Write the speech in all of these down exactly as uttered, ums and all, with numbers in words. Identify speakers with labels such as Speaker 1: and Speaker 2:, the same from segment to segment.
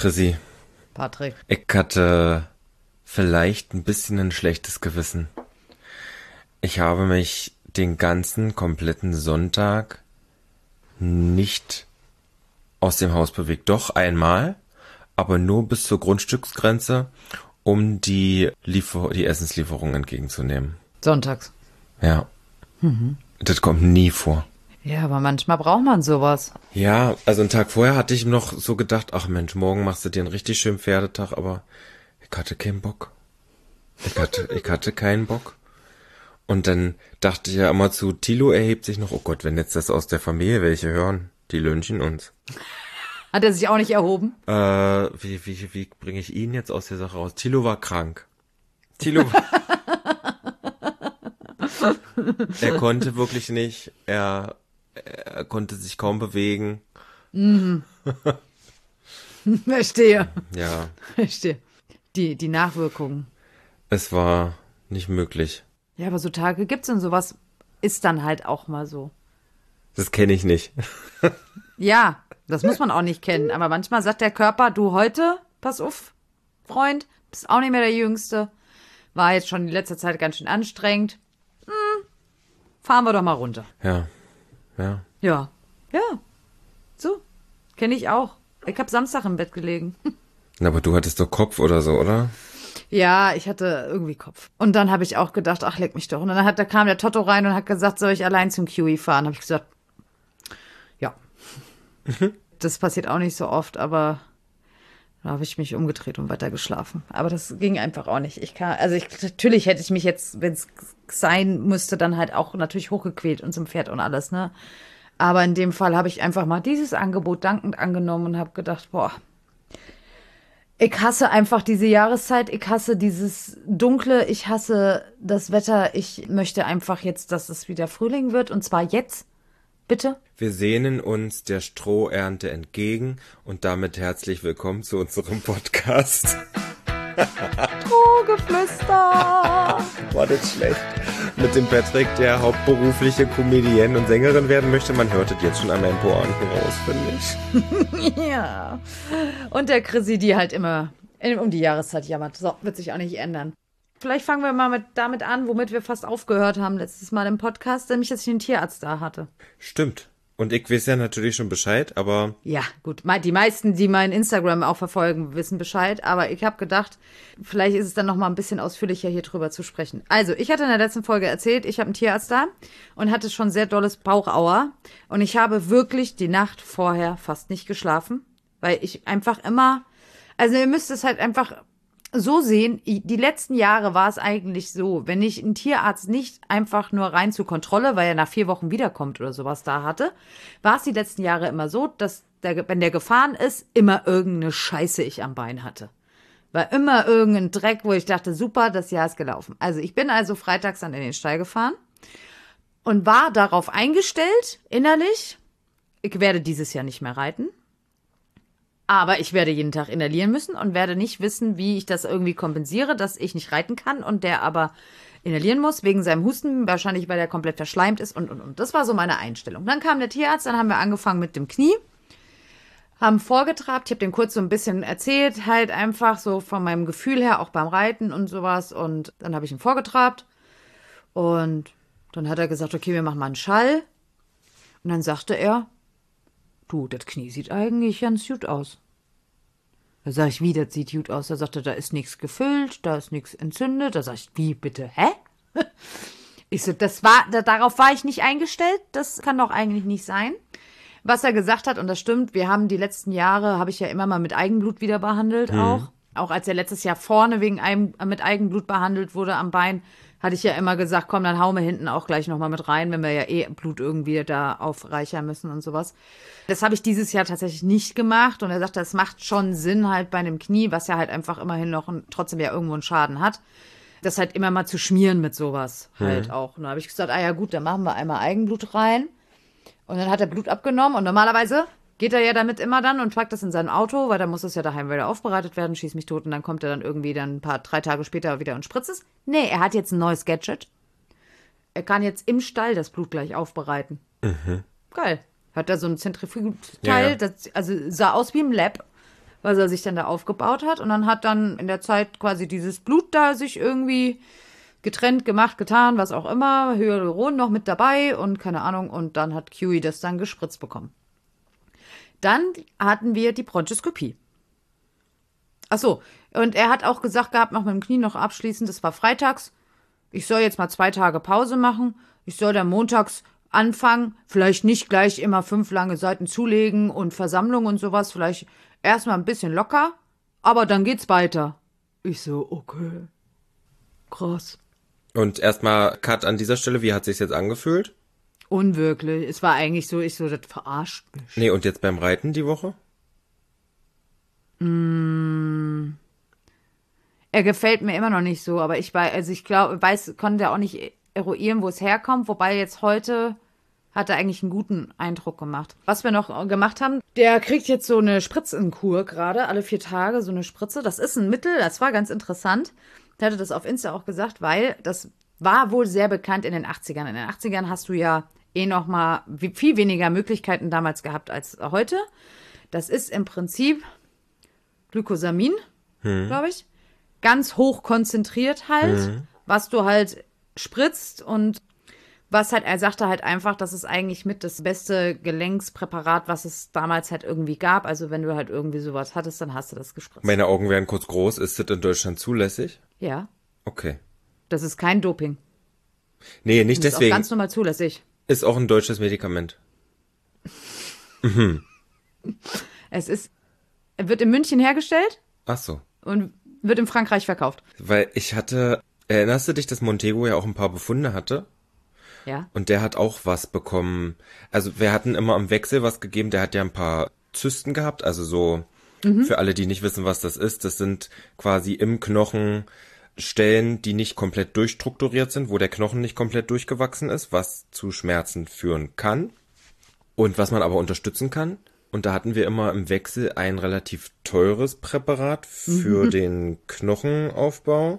Speaker 1: Chrissy.
Speaker 2: Patrick.
Speaker 1: Ich hatte vielleicht ein bisschen ein schlechtes Gewissen. Ich habe mich den ganzen kompletten Sonntag nicht aus dem Haus bewegt. Doch einmal, aber nur bis zur Grundstücksgrenze, um die Liefer- die Essenslieferung entgegenzunehmen.
Speaker 2: Sonntags.
Speaker 1: Ja.
Speaker 2: Mhm.
Speaker 1: Das kommt nie vor.
Speaker 2: Ja, aber manchmal braucht man sowas.
Speaker 1: Ja, also einen Tag vorher hatte ich noch so gedacht, ach Mensch, morgen machst du dir einen richtig schönen Pferdetag, aber ich hatte keinen Bock. Ich hatte, ich hatte keinen Bock. Und dann dachte ich ja immer zu, Thilo erhebt sich noch, oh Gott, wenn jetzt das aus der Familie welche hören, die lynchen uns.
Speaker 2: Hat er sich auch nicht erhoben?
Speaker 1: Äh, wie, wie, wie bringe ich ihn jetzt aus der Sache raus? Thilo war krank. Thilo war... Er konnte wirklich nicht, er, er konnte sich kaum bewegen.
Speaker 2: Mhm. Verstehe.
Speaker 1: Ja.
Speaker 2: Verstehe. Die, die Nachwirkungen.
Speaker 1: Es war nicht möglich.
Speaker 2: Ja, aber so Tage gibt's und sowas ist dann halt auch mal so.
Speaker 1: Das kenne ich nicht.
Speaker 2: Ja, das muss man auch nicht kennen. Aber manchmal sagt der Körper, du heute, pass auf, Freund, bist auch nicht mehr der Jüngste. War jetzt schon die letzte Zeit ganz schön anstrengend. Hm, fahren wir doch mal runter.
Speaker 1: Ja, ja.
Speaker 2: Ja, ja, so, kenne ich auch. Ich habe Samstag im Bett gelegen.
Speaker 1: Na, aber du hattest doch Kopf oder so, oder?
Speaker 2: Ja, ich hatte irgendwie Kopf. Und dann habe ich auch gedacht, ach, leck mich doch. Und dann hat, da kam der Totto rein und hat gesagt, soll ich allein zum Kiwi fahren? Habe ich gesagt, ja. Das passiert auch nicht so oft, aber da habe ich mich umgedreht und weiter geschlafen. Aber das ging einfach auch nicht. Ich kann, also ich, natürlich hätte ich mich jetzt, wenn es sein müsste, dann halt auch natürlich hochgequält und zum Pferd und alles, ne? Aber in dem Fall habe ich einfach mal dieses Angebot dankend angenommen und habe gedacht, boah, ich hasse einfach diese Jahreszeit, ich hasse dieses Dunkle, ich hasse das Wetter, ich möchte einfach jetzt, dass es wieder Frühling wird und zwar jetzt, bitte.
Speaker 1: Wir sehnen uns der Strohernte entgegen und damit herzlich willkommen zu unserem Podcast.
Speaker 2: Strohgeflüster.
Speaker 1: War das schlecht? Mit dem Patrick, der hauptberufliche Comedienne und Sängerin werden möchte. Man hört es jetzt schon an meinen Pointen raus, finde ich.
Speaker 2: Ja. Und der Chrissy, die halt immer um die Jahreszeit jammert. So, wird sich auch nicht ändern. Vielleicht fangen wir mal mit, damit an, womit wir fast aufgehört haben letztes Mal im Podcast, nämlich, dass ich einen Tierarzt da hatte.
Speaker 1: Stimmt. Und ich weiß ja natürlich schon Bescheid, aber...
Speaker 2: Ja, gut. Die meisten, die mein Instagram auch verfolgen, wissen Bescheid. Aber ich habe gedacht, vielleicht ist es dann noch mal ein bisschen ausführlicher, hier drüber zu sprechen. Also, ich hatte in der letzten Folge erzählt, ich habe einen Tierarzt da und hatte schon sehr dolles Bauchauer. Und ich habe wirklich die Nacht vorher fast nicht geschlafen, weil ich einfach immer... Also, ihr müsst es halt einfach... so sehen, die letzten Jahre war es eigentlich so, wenn ich einen Tierarzt nicht einfach nur rein zur Kontrolle, weil er nach vier Wochen wiederkommt oder sowas da hatte, war es die letzten Jahre immer so, dass der, wenn der gefahren ist, immer irgendeine Scheiße ich am Bein hatte. War immer irgendein Dreck, wo ich dachte, super, das Jahr ist gelaufen. Also ich bin also freitags dann in den Stall gefahren und war darauf eingestellt, innerlich, ich werde dieses Jahr nicht mehr reiten. Aber ich werde jeden Tag inhalieren müssen und werde nicht wissen, wie ich das irgendwie kompensiere, dass ich nicht reiten kann und der aber inhalieren muss, wegen seinem Husten, wahrscheinlich weil er komplett verschleimt ist und, und, und. Das war so meine Einstellung. Dann kam der Tierarzt, dann haben wir angefangen mit dem Knie, haben vorgetrabt, ich habe dem kurz so ein bisschen erzählt, halt einfach so von meinem Gefühl her, auch beim Reiten und sowas. Und dann habe ich ihn vorgetrabt und dann hat er gesagt, okay, wir machen mal einen Schall. Und dann sagte er, du, das Knie sieht eigentlich ganz gut aus. Da sag ich, wie, das sieht gut aus? Da sagte er, da ist nichts gefüllt, da ist nichts entzündet. Da sag ich, wie, bitte, hä? Ich so, das war, da, darauf war ich nicht eingestellt, das kann doch eigentlich nicht sein. Was er gesagt hat, und das stimmt, wir haben die letzten Jahre, habe ich ja immer mal mit Eigenblut wieder behandelt
Speaker 1: Mhm.
Speaker 2: auch. Auch als er letztes Jahr vorne wegen einem, mit Eigenblut behandelt wurde am Bein, hatte ich ja immer gesagt, komm, dann hauen wir hinten auch gleich nochmal mit rein, wenn wir ja eh Blut irgendwie da aufreichern müssen und sowas. Das habe ich dieses Jahr tatsächlich nicht gemacht und er sagte, das macht schon Sinn halt bei einem Knie, was ja halt einfach immerhin noch ein, trotzdem ja irgendwo einen Schaden hat, das halt immer mal zu schmieren mit sowas halt
Speaker 1: Mhm.
Speaker 2: auch. Und da habe ich gesagt, ah ja gut, dann machen wir einmal Eigenblut rein und dann hat er Blut abgenommen und normalerweise geht er ja damit immer dann und packt das in sein Auto, weil dann muss es ja daheim wieder aufbereitet werden, schieß mich tot und dann kommt er dann irgendwie dann ein paar, drei Tage später wieder und spritzt es. Nee, er hat jetzt ein neues Gadget. Er kann jetzt im Stall das Blut gleich aufbereiten.
Speaker 1: Mhm.
Speaker 2: Geil. Hat da so ein Zentrifugeteil,
Speaker 1: Ja, ja.
Speaker 2: das also sah aus wie im Lab. was er sich dann da aufgebaut hat. Und dann hat dann in der Zeit quasi dieses Blut da sich irgendwie getrennt, gemacht, getan, was auch immer. Hyaluron noch mit dabei und keine Ahnung. Und dann hat Kiwi das dann gespritzt bekommen. Dann hatten wir die Bronchoskopie. Ach so, und er hat auch gesagt gehabt, noch mit dem Knie noch abschließend, das war freitags, ich soll jetzt mal zwei Tage Pause machen, ich soll dann montags anfangen, vielleicht nicht gleich immer fünf lange Seiten zulegen und Versammlung und sowas, vielleicht erstmal ein bisschen locker, aber dann geht's weiter. Ich so, okay, krass.
Speaker 1: Und erstmal Cut an dieser Stelle, wie hat sich's jetzt angefühlt?
Speaker 2: Unwirklich, es war eigentlich so, ich so, das verarscht mich.
Speaker 1: Nee, und jetzt beim Reiten die Woche?
Speaker 2: Mm. Er gefällt mir immer noch nicht so, aber ich weiß, also ich glaube, weiß, konnte auch nicht eruieren, wo es herkommt, wobei jetzt heute hat er eigentlich einen guten Eindruck gemacht. Was wir noch gemacht haben, der kriegt jetzt so eine Spritzenkur gerade, alle vier Tage so eine Spritze. Das ist ein Mittel, das war ganz interessant. Der hatte das auf Insta auch gesagt, weil das war wohl sehr bekannt in den achtzigern. In den achtzigern hast du ja eh noch mal viel weniger Möglichkeiten damals gehabt als heute. Das ist im Prinzip Glykosamin, hm. glaube ich. Ganz hoch konzentriert halt, hm. was du halt spritzt und was halt, er sagte halt einfach, das ist eigentlich mit das beste Gelenkspräparat, was es damals halt irgendwie gab. Also wenn du halt irgendwie sowas hattest, dann hast du das gespritzt.
Speaker 1: Meine Augen werden kurz groß. Ist das in Deutschland zulässig?
Speaker 2: Ja.
Speaker 1: Okay.
Speaker 2: Das ist kein Doping.
Speaker 1: Nee, nicht
Speaker 2: das
Speaker 1: deswegen.
Speaker 2: Ist auch ganz normal zulässig.
Speaker 1: Ist auch ein deutsches Medikament. mhm.
Speaker 2: Es ist, wird in München hergestellt.
Speaker 1: Ach so.
Speaker 2: Und wird in Frankreich verkauft.
Speaker 1: Weil ich hatte, erinnerst du dich, dass Montego ja auch ein paar Befunde hatte?
Speaker 2: Ja.
Speaker 1: Und der hat auch was bekommen. Also wir hatten immer am Wechsel was gegeben. Der hat ja ein paar Zysten gehabt. Also so, mhm. für alle, die nicht wissen, was das ist, das sind quasi im Knochen Stellen, die nicht komplett durchstrukturiert sind, wo der Knochen nicht komplett durchgewachsen ist, was zu Schmerzen führen kann und was man aber unterstützen kann. Und da hatten wir immer im Wechsel ein relativ teures Präparat für mhm. den Knochenaufbau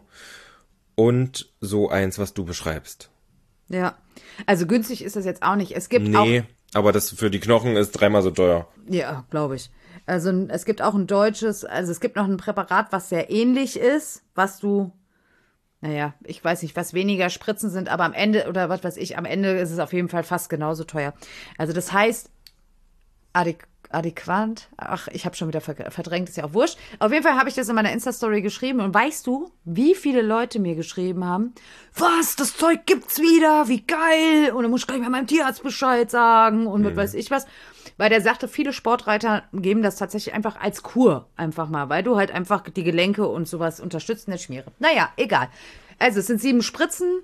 Speaker 1: und so eins, was du beschreibst.
Speaker 2: Ja, also günstig ist das jetzt auch nicht. Es gibt
Speaker 1: nee,
Speaker 2: auch...
Speaker 1: Nee, aber das für die Knochen ist dreimal so teuer.
Speaker 2: Ja, glaube ich. Also es gibt auch ein deutsches, also es gibt noch ein Präparat, was sehr ähnlich ist, was du... Naja, ich weiß nicht, was weniger Spritzen sind, aber am Ende, oder was weiß ich, am Ende ist es auf jeden Fall fast genauso teuer. Also das heißt, adäquat, adäquat ach, ich habe schon wieder verdrängt, ist ja auch wurscht. Auf jeden Fall habe ich das in meiner Insta-Story geschrieben und weißt du, wie viele Leute mir geschrieben haben, was, das Zeug gibt's wieder, wie geil, und dann muss ich gleich mal meinem Tierarzt Bescheid sagen und mhm. was weiß ich was. Weil der sagte, viele Sportreiter geben das tatsächlich einfach als Kur einfach mal, weil du halt einfach die Gelenke und sowas unterstützt in der Schmiere. Naja, egal. Also es sind sieben Spritzen,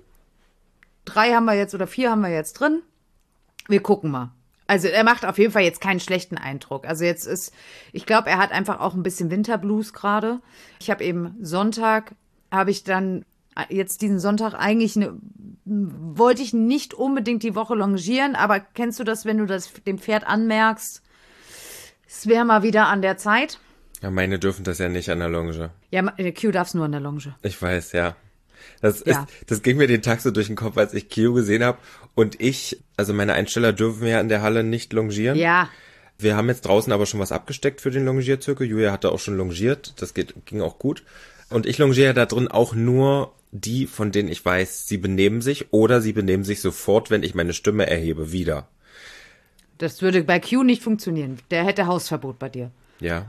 Speaker 2: drei haben wir jetzt oder vier haben wir jetzt drin. Wir gucken mal. Also er macht auf jeden Fall jetzt keinen schlechten Eindruck. Also jetzt ist, ich glaube, er hat einfach auch ein bisschen Winterblues gerade. Ich habe eben Sonntag, habe ich dann jetzt diesen Sonntag eigentlich eine, wollte ich nicht unbedingt die Woche longieren, aber kennst du das, wenn du das dem Pferd anmerkst, es wäre mal wieder an der Zeit?
Speaker 1: Ja, meine dürfen das ja nicht an der Longe.
Speaker 2: Ja, der Q darf es nur an der Longe.
Speaker 1: Ich weiß, ja. Das
Speaker 2: ja.
Speaker 1: ist, das ging mir den Tag so durch den Kopf, als ich Q gesehen habe und ich, also meine Einsteller dürfen ja in der Halle nicht longieren.
Speaker 2: Ja.
Speaker 1: Wir haben jetzt draußen aber schon was abgesteckt für den Longierzirkel. Julia hatte auch schon longiert, das geht, ging auch gut. Und ich longiere da drin auch nur die, von denen ich weiß, sie benehmen sich oder sie benehmen sich sofort, wenn ich meine Stimme erhebe, wieder.
Speaker 2: Das würde bei Q nicht funktionieren. Der hätte Hausverbot bei dir.
Speaker 1: Ja.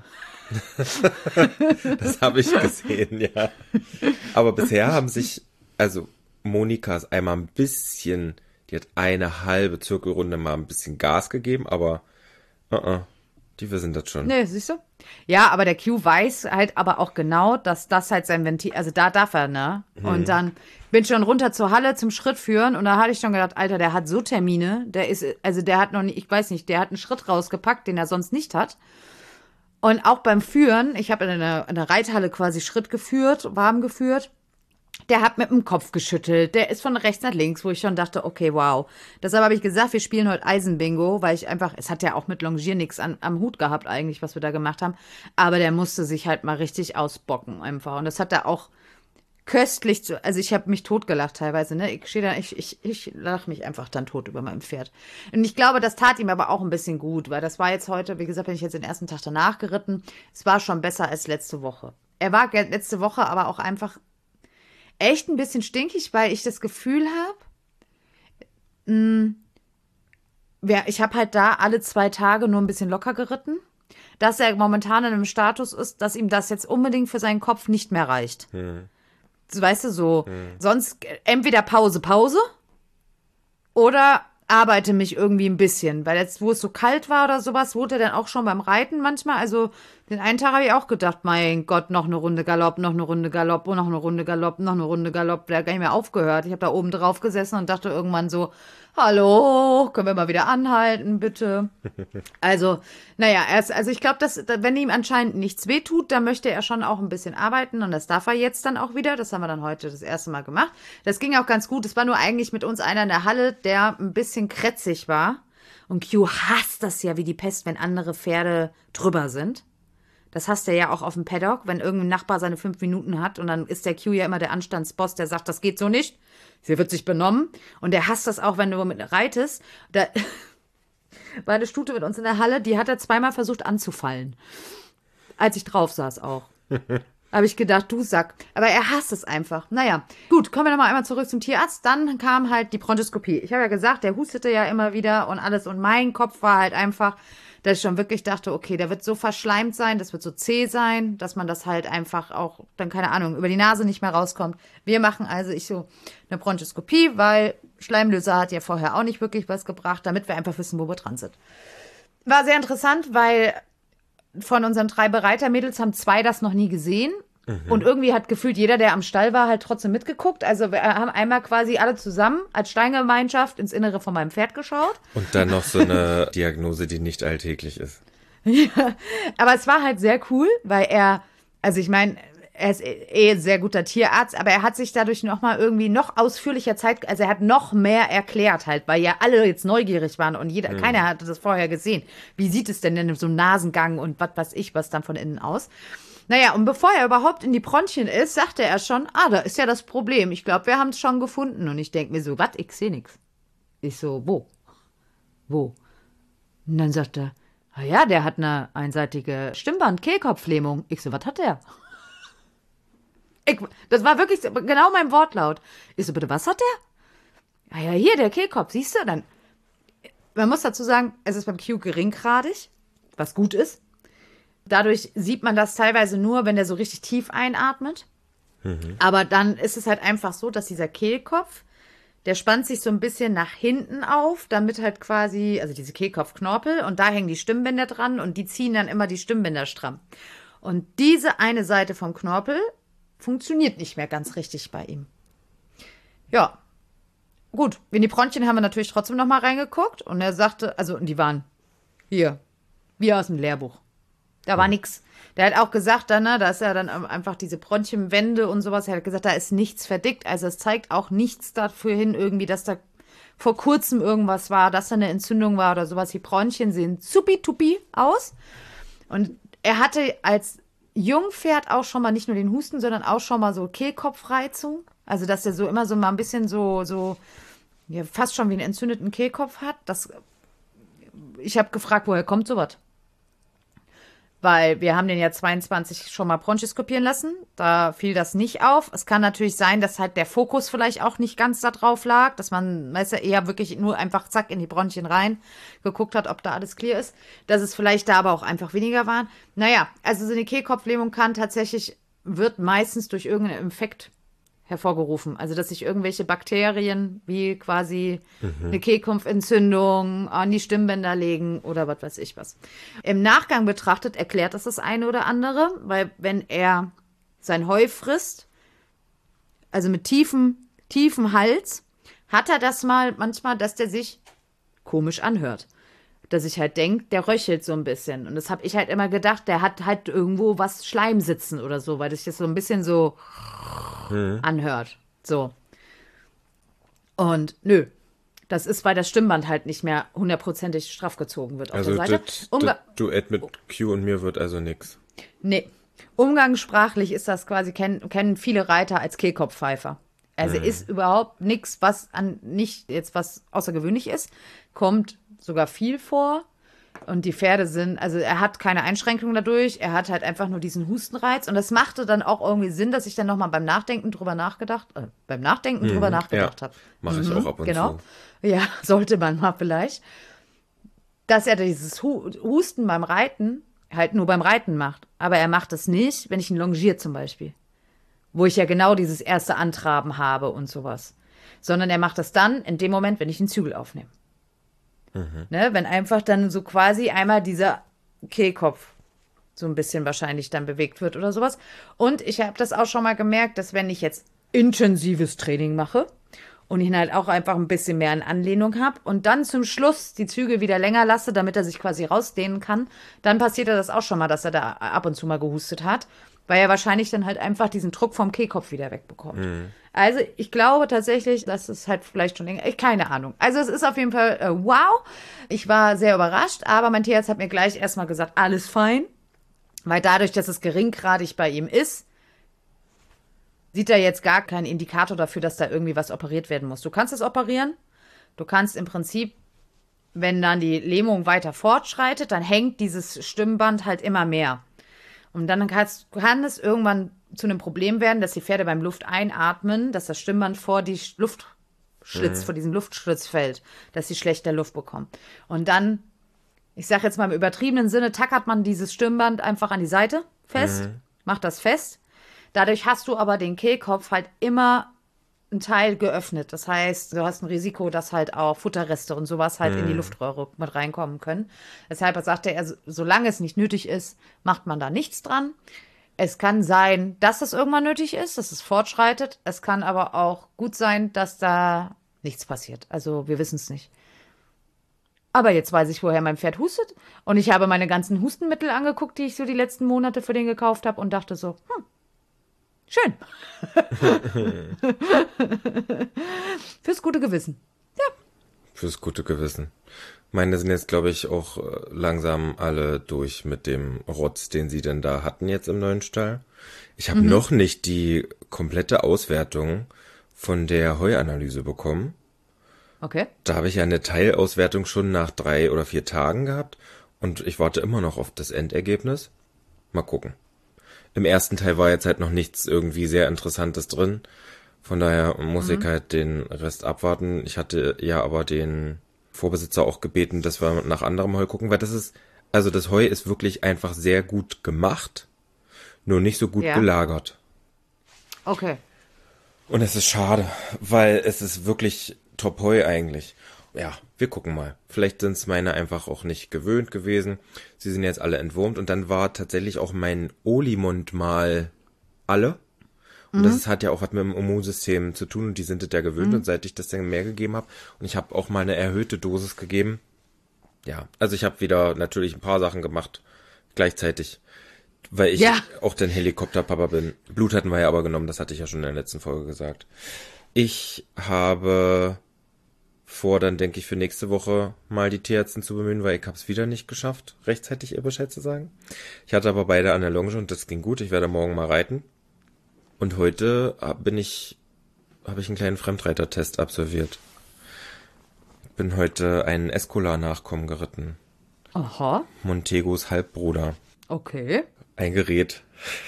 Speaker 1: Das habe ich gesehen, ja. Aber bisher haben sich, also Monika ist einmal ein bisschen, die hat eine halbe Zirkelrunde mal ein bisschen Gas gegeben, aber uh -uh, die wissen das schon.
Speaker 2: Nee, siehst du? Ja, aber der Q weiß halt aber auch genau, dass das halt sein Ventil, also da darf er, ne? Hm. Und dann bin ich schon runter zur Halle zum Schritt führen und da hatte ich schon gedacht, Alter, der hat so Termine, der ist, also der hat noch nicht, ich weiß nicht, der hat einen Schritt rausgepackt, den er sonst nicht hat. Und auch beim Führen, ich habe in der, in der Reithalle quasi Schritt geführt, warm geführt. Der hat mit dem Kopf geschüttelt. Der ist von rechts nach links, wo ich schon dachte, okay, wow. Deshalb habe ich gesagt, wir spielen heute Eisenbingo, weil ich einfach, es hat ja auch mit Longier nichts an, am Hut gehabt eigentlich, was wir da gemacht haben. Aber der musste sich halt mal richtig ausbocken einfach. Und das hat er auch köstlich zu, also ich habe mich totgelacht teilweise, ne? Ich stehe da, ich, ich, ich lache mich einfach dann tot über meinem Pferd. Und ich glaube, das tat ihm aber auch ein bisschen gut, weil das war jetzt heute, wie gesagt, bin ich jetzt den ersten Tag danach geritten. Es war schon besser als letzte Woche. Er war letzte Woche aber auch einfach echt ein bisschen stinkig, weil ich das Gefühl habe, ich habe halt da alle zwei Tage nur ein bisschen locker geritten, dass er momentan in einem Status ist, dass ihm das jetzt unbedingt für seinen Kopf nicht mehr reicht. Hm. Weißt du, so, hm. sonst entweder Pause, Pause oder arbeite mich irgendwie ein bisschen, weil jetzt, wo es so kalt war oder sowas, wurde er dann auch schon beim Reiten manchmal, also den einen Tag habe ich auch gedacht, mein Gott, noch eine Runde Galopp, noch eine Runde Galopp, oh, noch eine Runde Galopp, noch eine Runde Galopp, der hat gar nicht mehr aufgehört. Ich habe da oben drauf gesessen und dachte irgendwann so, hallo, können wir mal wieder anhalten, bitte? Also, naja, er ist, also ich glaube, dass, wenn ihm anscheinend nichts wehtut, dann möchte er schon auch ein bisschen arbeiten und das darf er jetzt dann auch wieder. Das haben wir dann heute das erste Mal gemacht. Das ging auch ganz gut. Es war nur eigentlich mit uns einer in der Halle, der ein bisschen krätzig war. Und Q hasst das ja wie die Pest, wenn andere Pferde drüber sind. Das hasst er ja auch auf dem Paddock, wenn irgendein Nachbar seine fünf Minuten hat und dann ist der Q ja immer der Anstandsboss, der sagt, das geht so nicht. Sie wird sich benommen. Und der hasst das auch, wenn du mit reitest. Da war eine Stute mit uns in der Halle, die hat er zweimal versucht anzufallen. Als ich drauf saß auch. Habe ich gedacht, du Sack. Aber er hasst es einfach. Naja, gut, kommen wir nochmal einmal zurück zum Tierarzt. Dann kam halt die Bronchoskopie. Ich habe ja gesagt, der hustete ja immer wieder und alles. Und mein Kopf war halt einfach, dass ich schon wirklich dachte, okay, der wird so verschleimt sein, das wird so zäh sein, dass man das halt einfach auch, dann keine Ahnung, über die Nase nicht mehr rauskommt. Wir machen also ich so eine Bronchoskopie, weil Schleimlöser hat ja vorher auch nicht wirklich was gebracht, damit wir einfach wissen, wo wir dran sind. War sehr interessant, weil von unseren drei Bereitermädels haben zwei das noch nie gesehen. Mhm. Und irgendwie hat gefühlt jeder, der am Stall war, halt trotzdem mitgeguckt. Also wir haben einmal quasi alle zusammen als Steingemeinschaft ins Innere von meinem Pferd geschaut.
Speaker 1: Und dann noch so eine Diagnose, die nicht alltäglich ist.
Speaker 2: Ja, aber es war halt sehr cool, weil er, also ich meine, er ist eh ein sehr guter Tierarzt, aber er hat sich dadurch nochmal irgendwie noch ausführlicher Zeit, also er hat noch mehr erklärt halt, weil ja alle jetzt neugierig waren und jeder, mhm. keiner hatte das vorher gesehen. Wie sieht es denn in so einem Nasengang und was weiß ich, was dann von innen aus? Naja, und bevor er überhaupt in die Bronchien ist, sagte er schon, ah, da ist ja das Problem. Ich glaube, wir haben es schon gefunden. Und ich denke mir so, was? Ich sehe nichts. Ich so, wo? Wo? Und dann sagt er, ah ja, der hat eine einseitige Stimmband-Kehlkopflähmung. Ich so, was hat der? Ich, das war wirklich genau mein Wortlaut. Ich so, bitte, was hat der? Ah ja, hier, der Kehlkopf, siehst du? Dann, man muss dazu sagen, es ist beim Q geringgradig, was gut ist. Dadurch sieht man das teilweise nur, wenn der so richtig tief einatmet. Mhm. Aber dann ist es halt einfach so, dass dieser Kehlkopf, der spannt sich so ein bisschen nach hinten auf, damit halt quasi, also diese Kehlkopfknorpel, und da hängen die Stimmbänder dran und die ziehen dann immer die Stimmbänder stramm. Und diese eine Seite vom Knorpel funktioniert nicht mehr ganz richtig bei ihm. Ja, gut. In die Bronchien haben wir natürlich trotzdem noch mal reingeguckt und er sagte, also und die waren hier, wie aus dem Lehrbuch. Da war nix. Der hat auch gesagt, dann, ne, da ist ja dann einfach diese Bronchienwände und sowas. Er hat gesagt, da ist nichts verdickt. Also es zeigt auch nichts dafür hin, irgendwie, dass da vor kurzem irgendwas war, dass da eine Entzündung war oder sowas. Die Bronchien sehen supi-tupi aus. Und er hatte als Jungpferd auch schon mal nicht nur den Husten, sondern auch schon mal so Kehlkopfreizung. Also dass er so immer so mal ein bisschen so, so ja, fast schon wie einen entzündeten Kehlkopf hat. Das, ich habe gefragt, woher kommt sowas? Weil wir haben den ja zweiundzwanzig schon mal bronchoskopieren lassen. Da fiel das nicht auf. Es kann natürlich sein, dass halt der Fokus vielleicht auch nicht ganz da drauf lag, dass man, weißt du, eher wirklich nur einfach zack in die Bronchien rein geguckt hat, ob da alles clear ist. Dass es vielleicht da aber auch einfach weniger waren. Naja, also so eine Kehlkopflähmung kann tatsächlich, wird meistens durch irgendeinen Infekt hervorgerufen. Also, dass sich irgendwelche Bakterien wie quasi mhm. eine Kehlkopfentzündung an die Stimmbänder legen oder was weiß ich was. Im Nachgang betrachtet erklärt das das eine oder andere, weil wenn er sein Heu frisst, also mit tiefem, tiefem Hals, hat er das mal manchmal, dass der sich komisch anhört. Dass ich halt denke, der röchelt so ein bisschen. Und das habe ich halt immer gedacht, der hat halt irgendwo was Schleim sitzen oder so, weil das jetzt so ein bisschen so hm. anhört. So. Und nö, das ist, weil das Stimmband halt nicht mehr hundertprozentig straff gezogen wird auf
Speaker 1: also
Speaker 2: der Seite.
Speaker 1: Das, das Duett mit Q und mir wird also nix.
Speaker 2: Nee. umgangssprachlich ist das quasi, kennen, kennen viele Reiter als Kehlkopfpfeifer. Also
Speaker 1: Mhm.
Speaker 2: ist überhaupt nichts, was an nicht jetzt was außergewöhnlich ist. Kommt sogar viel vor. Und die Pferde sind, also er hat keine Einschränkungen dadurch, er hat halt einfach nur diesen Hustenreiz. Und das machte dann auch irgendwie Sinn, dass ich dann nochmal beim Nachdenken drüber nachgedacht, äh, beim Nachdenken drüber nachgedacht
Speaker 1: ja,
Speaker 2: habe.
Speaker 1: mache ich auch ab und
Speaker 2: Genau.
Speaker 1: zu.
Speaker 2: Ja, sollte man mal vielleicht. Dass er dieses Hu- Husten beim Reiten halt nur beim Reiten macht. Aber er macht es nicht, wenn ich ihn longiere zum Beispiel. Wo ich ja genau dieses erste Antraben habe und sowas. Sondern er macht das dann in dem Moment, wenn ich den Zügel aufnehme.
Speaker 1: Mhm.
Speaker 2: Ne, wenn einfach dann so quasi einmal dieser Kehlkopf so ein bisschen wahrscheinlich dann bewegt wird oder sowas. Und ich habe das auch schon mal gemerkt, dass wenn ich jetzt intensives Training mache und ihn halt auch einfach ein bisschen mehr in Anlehnung habe und dann zum Schluss die Zügel wieder länger lasse, damit er sich quasi rausdehnen kann, dann passiert das auch schon mal, dass er da ab und zu mal gehustet hat, weil er wahrscheinlich dann halt einfach diesen Druck vom Kehlkopf wieder wegbekommt.
Speaker 1: Mhm.
Speaker 2: Also ich glaube tatsächlich, dass es halt vielleicht schon länger, ich keine Ahnung. Also es ist auf jeden Fall äh, wow. Ich war sehr überrascht, aber mein Tierarzt hat mir gleich erstmal gesagt, alles fein, weil dadurch, dass es geringgradig bei ihm ist, sieht er jetzt gar keinen Indikator dafür, dass da irgendwie was operiert werden muss. Du kannst es operieren, du kannst im Prinzip, wenn dann die Lähmung weiter fortschreitet, dann hängt dieses Stimmband halt immer mehr. Und dann kann's, kann es irgendwann zu einem Problem werden, dass die Pferde beim Luft einatmen, dass das Stimmband vor die Luftschlitz, mhm. vor diesem Luftschlitz fällt, dass sie schlechter Luft bekommen. Und dann, ich sage jetzt mal im übertriebenen Sinne, tackert man dieses Stimmband einfach an die Seite fest, mhm. macht das fest. Dadurch hast du aber den Kehlkopf halt immer ein Teil geöffnet. Das heißt, du hast ein Risiko, dass halt auch Futterreste und sowas halt mm. in die Luftröhre mit reinkommen können. Deshalb sagte er, solange es nicht nötig ist, macht man da nichts dran. Es kann sein, dass es irgendwann nötig ist, dass es fortschreitet. Es kann aber auch gut sein, dass da nichts passiert. Also wir wissen es nicht. Aber jetzt weiß ich, woher mein Pferd hustet. Und ich habe meine ganzen Hustenmittel angeguckt, die ich so die letzten Monate für den gekauft habe und dachte so, hm, schön. Fürs gute Gewissen. Ja.
Speaker 1: Fürs gute Gewissen. Meine sind jetzt, glaube ich, auch langsam alle durch mit dem Rotz, den sie denn da hatten jetzt im neuen Stall. Ich habe mhm. noch nicht die komplette Auswertung von der Heuanalyse bekommen.
Speaker 2: Okay.
Speaker 1: Da habe ich ja eine Teilauswertung schon nach drei oder vier Tagen gehabt und ich warte immer noch auf das Endergebnis. Mal gucken. Im ersten Teil war jetzt halt noch nichts irgendwie sehr Interessantes drin. Von daher muss mhm. ich halt den Rest abwarten. Ich hatte ja aber den Vorbesitzer auch gebeten, dass wir nach anderem Heu gucken, weil das ist, also das Heu ist wirklich einfach sehr gut gemacht, nur nicht so gut ja. gelagert.
Speaker 2: Okay.
Speaker 1: Und es ist schade, weil es ist wirklich Top-Heu eigentlich. Ja, wir gucken mal. Vielleicht sind es meine einfach auch nicht gewöhnt gewesen. Sie sind jetzt alle entwurmt und dann war tatsächlich auch mein Olimund mal alle. Und mhm. das hat ja auch was mit dem Immunsystem zu tun und die sind das ja gewöhnt mhm. und seit ich das dann mehr gegeben habe und ich habe auch mal eine erhöhte Dosis gegeben. Ja, also ich habe wieder natürlich ein paar Sachen gemacht gleichzeitig, weil ich ja. auch den Helikopterpapa bin. Blut hatten wir ja aber genommen, das hatte ich ja schon in der letzten Folge gesagt. Ich habe vor, dann denke ich für nächste Woche mal die Tierärztin zu bemühen, weil ich habe es wieder nicht geschafft, rechtzeitig ihr Bescheid zu sagen. Ich hatte aber beide an der Longe und das ging gut. Ich werde morgen mal reiten. Und heute bin ich, habe ich einen kleinen Fremdreitertest absolviert. Ich bin heute einen Escolar-Nachkommen geritten.
Speaker 2: Aha.
Speaker 1: Montegos Halbbruder.
Speaker 2: Okay.
Speaker 1: Ein Gerät.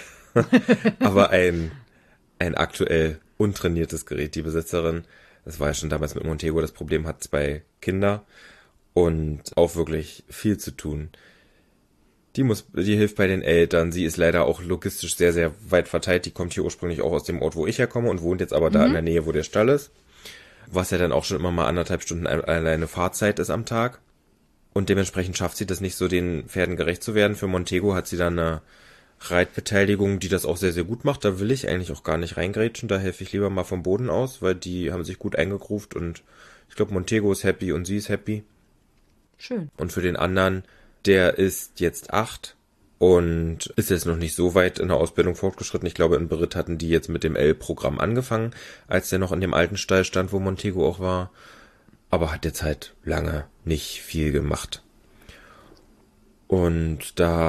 Speaker 1: aber ein, ein aktuell untrainiertes Gerät. Die Besitzerin, das war ja schon damals mit Montego, das Problem hat zwei Kinder und auch wirklich viel zu tun. Die muss, die hilft bei den Eltern. Sie ist leider auch logistisch sehr, sehr weit verteilt. Die kommt hier ursprünglich auch aus dem Ort, wo ich herkomme und wohnt jetzt aber mhm. da in der Nähe, wo der Stall ist. Was ja dann auch schon immer mal anderthalb Stunden alleine Fahrzeit ist am Tag. Und dementsprechend schafft sie das nicht so, den Pferden gerecht zu werden. Für Montego hat sie dann eine Reitbeteiligung, die das auch sehr, sehr gut macht. Da will ich eigentlich auch gar nicht reingrätschen. Da helfe ich lieber mal vom Boden aus, weil die haben sich gut eingegruft und ich glaube, Montego ist happy und sie ist happy.
Speaker 2: Schön.
Speaker 1: Und für den anderen, der ist jetzt acht und ist jetzt noch nicht so weit in der Ausbildung fortgeschritten. Ich glaube, in Beritt hatten die jetzt mit dem L-Programm angefangen, als der noch in dem alten Stall stand, wo Montego auch war. Aber hat jetzt halt lange nicht viel gemacht. Und da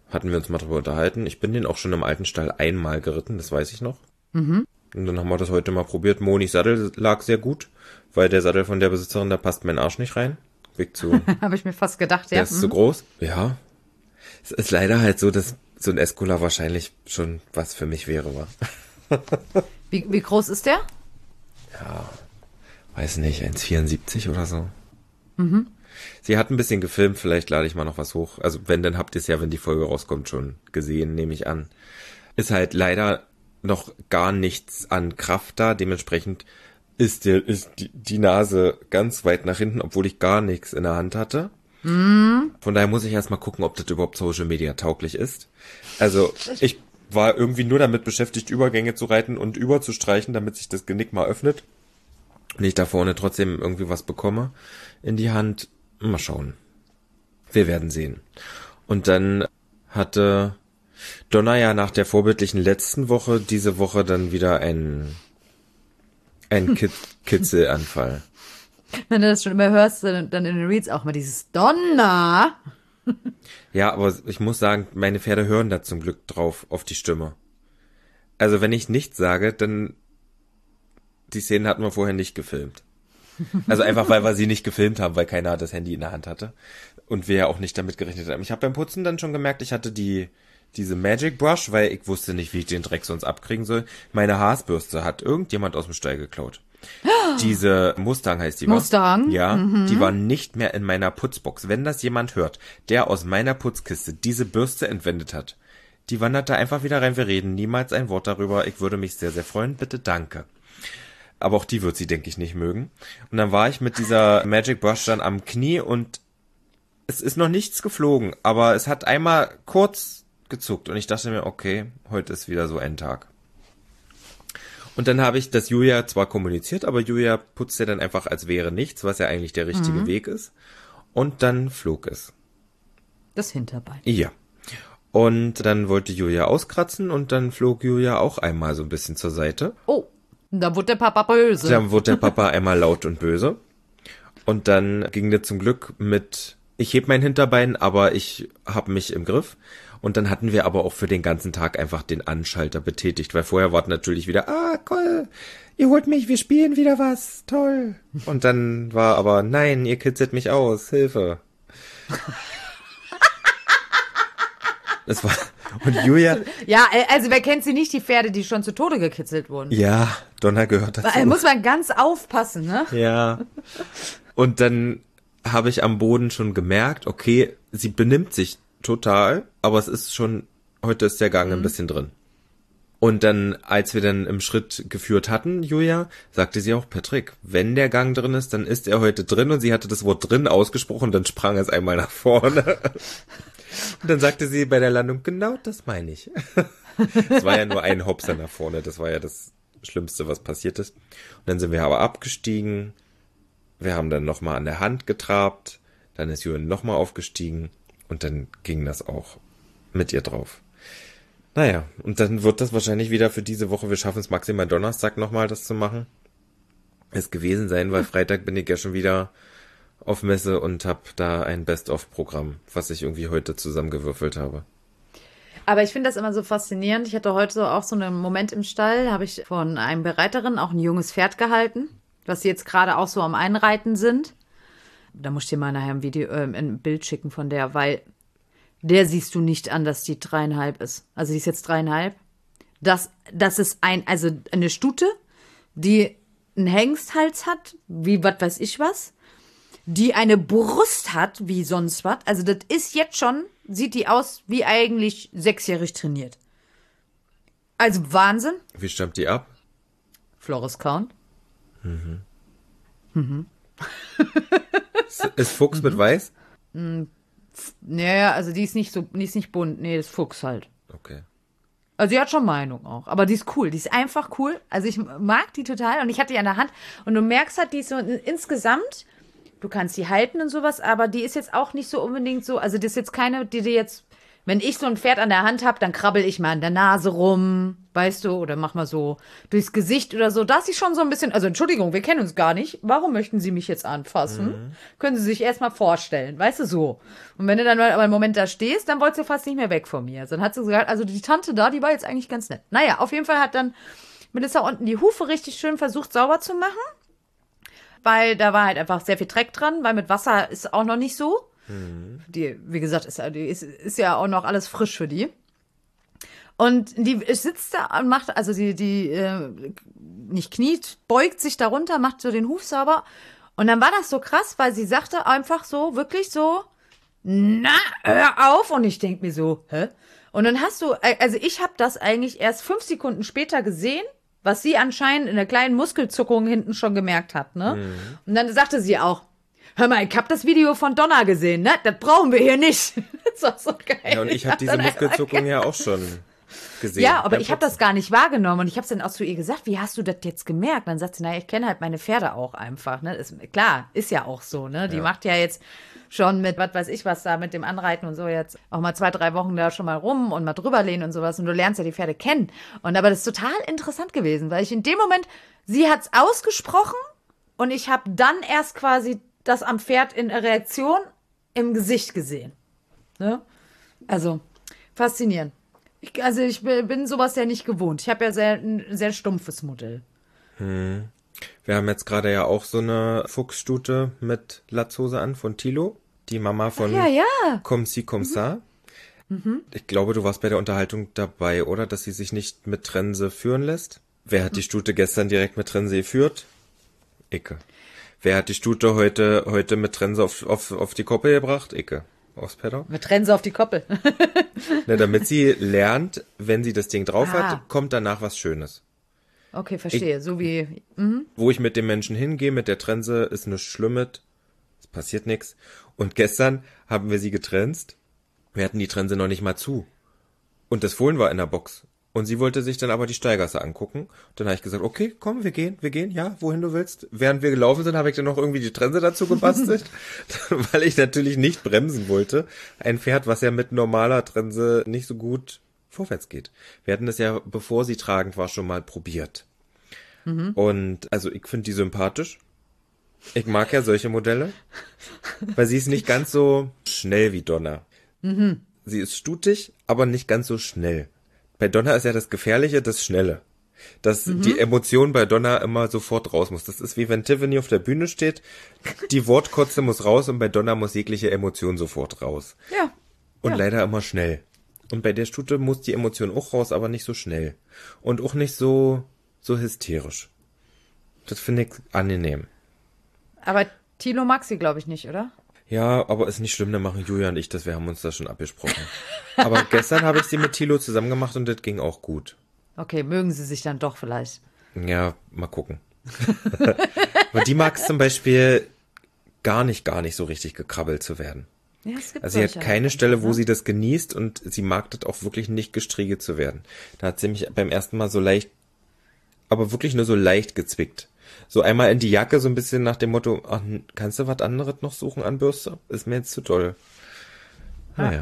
Speaker 1: hatten wir uns mal drüber unterhalten. Ich bin den auch schon im alten Stall einmal geritten, das weiß ich noch. Mhm. Und dann haben wir das heute mal probiert. Monis Sattel lag sehr gut, weil der Sattel von der Besitzerin, da passt mein Arsch nicht rein. Weg zu.
Speaker 2: Habe ich mir fast gedacht, ja.
Speaker 1: Der ist mhm. zu groß. Ja. Es ist leider halt so, dass so ein Escola wahrscheinlich schon was für mich wäre, war.
Speaker 2: wie, wie groß ist der?
Speaker 1: Ja, weiß nicht, eins Komma vierundsiebzig oder so. Mhm. Sie hat ein bisschen gefilmt, vielleicht lade ich mal noch was hoch. Also wenn, dann habt ihr es ja, wenn die Folge rauskommt, schon gesehen, nehme ich an. Ist halt leider noch gar nichts an Kraft da, dementsprechend ist, der, ist die, die Nase ganz weit nach hinten, obwohl ich gar nichts in der Hand hatte. Mm. Von daher muss ich erstmal gucken, ob das überhaupt Social Media tauglich ist. Also ich war irgendwie nur damit beschäftigt, Übergänge zu reiten und überzustreichen, damit sich das Genick mal öffnet. Und ich da vorne trotzdem irgendwie was bekomme in die Hand. Mal schauen. Wir werden sehen. Und dann hatte Donna ja nach der vorbildlichen letzten Woche diese Woche dann wieder einen, einen Kit- Kitzelanfall.
Speaker 2: Wenn du das schon immer hörst, dann in den Reads auch mal dieses Donna.
Speaker 1: Ja, aber ich muss sagen, meine Pferde hören da zum Glück drauf, auf die Stimme. Also wenn ich nichts sage, dann die Szenen hatten wir vorher nicht gefilmt. Also einfach, weil wir sie nicht gefilmt haben, weil keiner das Handy in der Hand hatte. Und wir ja auch nicht damit gerechnet haben. Ich habe beim Putzen dann schon gemerkt, ich hatte die diese Magic Brush, weil ich wusste nicht, wie ich den Dreck sonst abkriegen soll. Meine Haarspürste hat irgendjemand aus dem Stall geklaut. Diese Mustang heißt die, was?
Speaker 2: Mustang?
Speaker 1: Ja, mhm. Die war nicht mehr in meiner Putzbox. Wenn das jemand hört, der aus meiner Putzkiste diese Bürste entwendet hat, die wandert da einfach wieder rein. Wir reden niemals ein Wort darüber. Ich würde mich sehr, sehr freuen. Bitte danke. Aber auch die wird sie, denke ich, nicht mögen. Und dann war ich mit dieser Magic Brush dann am Knie und es ist noch nichts geflogen, aber es hat einmal kurz gezuckt und ich dachte mir, okay, heute ist wieder so ein Tag. Und dann habe ich das Julia zwar kommuniziert, aber Julia putzt ja dann einfach, als wäre nichts, was ja eigentlich der richtige mhm. Weg ist. Und dann flog es.
Speaker 2: Das Hinterbein.
Speaker 1: Ja. Und dann wollte Julia auskratzen und dann flog Julia auch einmal so ein bisschen zur Seite.
Speaker 2: Oh. Da wurde der Papa böse.
Speaker 1: Dann wurde der Papa einmal laut und böse. Und dann ging der zum Glück mit, ich heb mein Hinterbein, aber ich hab mich im Griff. Und dann hatten wir aber auch für den ganzen Tag einfach den Anschalter betätigt, weil vorher war natürlich wieder, ah, cool, ihr holt mich, wir spielen wieder was, toll. Und dann war aber, nein, ihr kitzelt mich aus, Hilfe. Das war, und Julia...
Speaker 2: Ja, also wer kennt sie nicht, die Pferde, die schon zu Tode gekitzelt wurden?
Speaker 1: Ja, Donna gehört dazu.
Speaker 2: Da muss man ganz aufpassen, ne?
Speaker 1: Ja. Und dann habe ich am Boden schon gemerkt, okay, sie benimmt sich total, aber es ist schon, heute ist der Gang mhm. ein bisschen drin. Und dann, als wir dann im Schritt geführt hatten, Julia, sagte sie auch, Patrick, wenn der Gang drin ist, dann ist er heute drin. Und sie hatte das Wort drin ausgesprochen, dann sprang es einmal nach vorne. Und dann sagte sie bei der Landung, genau das meine ich. Es war ja nur ein Hopser nach vorne, das war ja das Schlimmste, was passiert ist. Und dann sind wir aber abgestiegen, wir haben dann nochmal an der Hand getrabt, dann ist Julia nochmal aufgestiegen und dann ging das auch mit ihr drauf. Naja, und dann wird das wahrscheinlich wieder für diese Woche, wir schaffen es maximal Donnerstag nochmal, das zu machen, es gewesen sein, weil Freitag bin ich ja schon wieder auf Messe und habe da ein Best-of-Programm, was ich irgendwie heute zusammengewürfelt habe.
Speaker 2: Aber ich finde das immer so faszinierend. Ich hatte heute so auch so einen Moment im Stall, habe ich von einem Bereiterin auch ein junges Pferd gehalten, was sie jetzt gerade auch so am Einreiten sind. Da muss ich dir mal nachher ein Video, äh, ein Bild schicken von der, weil der siehst du nicht an, dass die dreieinhalb ist. Also die ist jetzt dreieinhalb. Das, das ist ein, also eine Stute, die einen Hengsthals hat, wie was weiß ich was, die eine Brust hat, wie sonst was. Also das ist jetzt schon, sieht die aus wie eigentlich sechsjährig trainiert. Also Wahnsinn.
Speaker 1: Wie stammt die ab?
Speaker 2: Floris Count.
Speaker 1: Mhm. Mhm. Ist Fuchs mit Weiß?
Speaker 2: Naja, also die ist nicht so, die ist nicht bunt. Nee, das ist Fuchs halt.
Speaker 1: Okay.
Speaker 2: Also die hat schon Meinung auch. Aber die ist cool. Die ist einfach cool. Also ich mag die total. Und ich hatte die an der Hand. Und du merkst halt, die ist so insgesamt, du kannst die halten und sowas, aber die ist jetzt auch nicht so unbedingt so, also das ist jetzt keine, die dir jetzt, wenn ich so ein Pferd an der Hand habe, dann krabbel ich mal an der Nase rum, weißt du, oder mach mal so durchs Gesicht oder so, dass sie schon so ein bisschen, also Entschuldigung, wir kennen uns gar nicht, warum möchten Sie mich jetzt anfassen? Mhm. Können Sie sich erstmal vorstellen, weißt du, so. Und wenn du dann mal aber einen Moment da stehst, dann wolltest du fast nicht mehr weg von mir. Dann hat sie gesagt, also die Tante da, die war jetzt eigentlich ganz nett. Naja, auf jeden Fall hat dann Melissa unten die Hufe richtig schön versucht sauber zu machen, weil da war halt einfach sehr viel Dreck dran, weil mit Wasser ist auch noch nicht so. Mhm. Die, wie gesagt, ist, die ist, ist ja auch noch alles frisch für die. Und die sitzt da und macht, also die, die äh, nicht kniet, beugt sich darunter, macht so den Huf sauber. Und dann war das so krass, weil sie sagte einfach so, wirklich so, na, hör auf. Und ich denk mir so, hä? Und dann hast du, also ich habe das eigentlich erst fünf Sekunden später gesehen, was sie anscheinend in der kleinen Muskelzuckung hinten schon gemerkt hat, ne? Mhm. Und dann sagte sie auch, hör mal, ich hab das Video von Donna gesehen, ne? Das brauchen wir hier nicht. Das war so geil.
Speaker 1: Ja, und ich habe diese Muskelzuckung ja auch schon gesehen.
Speaker 2: Ja, aber ich habe das gar nicht wahrgenommen. Und ich habe es dann auch zu ihr gesagt, wie hast du das jetzt gemerkt? Und dann sagt sie, naja, ich kenne halt meine Pferde auch einfach, ne? Ist, klar, ist ja auch so, ne? Die ja. macht ja jetzt schon mit, was weiß ich was da, mit dem Anreiten und so jetzt auch mal zwei, drei Wochen da schon mal rum und mal drüber lehnen und sowas. Und du lernst ja die Pferde kennen. Und aber das ist total interessant gewesen, weil ich in dem Moment, sie hat's ausgesprochen und ich habe dann erst quasi das am Pferd in Reaktion im Gesicht gesehen. Ne? Also, faszinierend. Ich, also ich bin sowas ja nicht gewohnt. Ich habe ja sehr, ein sehr stumpfes Modell.
Speaker 1: Hm. Wir haben jetzt gerade ja auch so eine Fuchsstute mit Latzhose an von Thilo, die Mama von
Speaker 2: Ach ja, ja.
Speaker 1: Comme si, comme ça. Mhm. Ich glaube, du warst bei der Unterhaltung dabei, oder? Dass sie sich nicht mit Trense führen lässt. Wer hat die Stute gestern direkt mit Trense geführt? Icke. Wer hat die Stute heute, heute mit Trense auf, auf, auf die Koppel gebracht? Icke. Aufs Pedal?
Speaker 2: Mit Trense auf die Koppel.
Speaker 1: Na, damit sie lernt, wenn sie das Ding drauf ah. hat, kommt danach was Schönes.
Speaker 2: Okay, verstehe. Ich, so wie.
Speaker 1: Mhm. Wo ich mit dem Menschen hingehe, mit der Trense, ist nichts Schlimmes. Es passiert nichts. Und gestern haben wir sie getrenzt. Wir hatten die Trense noch nicht mal zu. Und das Fohlen war in der Box. Und sie wollte sich dann aber die Steigasse angucken. Dann habe ich gesagt, okay, komm, wir gehen, wir gehen, ja, wohin du willst. Während wir gelaufen sind, habe ich dann noch irgendwie die Trense dazu gebastelt, weil ich natürlich nicht bremsen wollte. Ein Pferd, was ja mit normaler Trense nicht so gut vorwärts geht. Wir hatten das ja, bevor sie tragend war, schon mal probiert. Mhm. Und also ich finde die sympathisch. Ich mag ja solche Modelle, weil sie ist nicht ganz so schnell wie Donna. Mhm. Sie ist stutig, aber nicht ganz so schnell. Bei Donna ist ja das Gefährliche, das Schnelle. Dass mhm. die Emotion bei Donna immer sofort raus muss. Das ist wie wenn Tiffany auf der Bühne steht, die Wortkotze muss raus und bei Donna muss jegliche Emotion sofort raus.
Speaker 2: Ja.
Speaker 1: Und
Speaker 2: ja.
Speaker 1: leider immer schnell. Und bei der Stute muss die Emotion auch raus, aber nicht so schnell. Und auch nicht so, so hysterisch. Das finde ich angenehm.
Speaker 2: Aber Thilo mag sie, glaube ich, nicht, oder?
Speaker 1: Ja, aber ist nicht schlimm, dann machen Julia und ich das, wir haben uns das schon abgesprochen. Aber gestern habe ich sie mit Thilo zusammen gemacht und das ging auch gut.
Speaker 2: Okay, mögen sie sich dann doch vielleicht.
Speaker 1: Ja, mal gucken. Aber die mag es zum Beispiel gar nicht, gar nicht so richtig gekrabbelt zu werden.
Speaker 2: Ja, es gibt
Speaker 1: also sie hat keine Stelle, wo sie das genießt und sie mag das auch wirklich nicht gestriegelt zu werden. Da hat sie mich beim ersten Mal so leicht, aber wirklich nur so leicht gezwickt. So einmal in die Jacke, so ein bisschen nach dem Motto, ach, kannst du was anderes noch suchen an Bürste? Ist mir jetzt zu toll. Naja.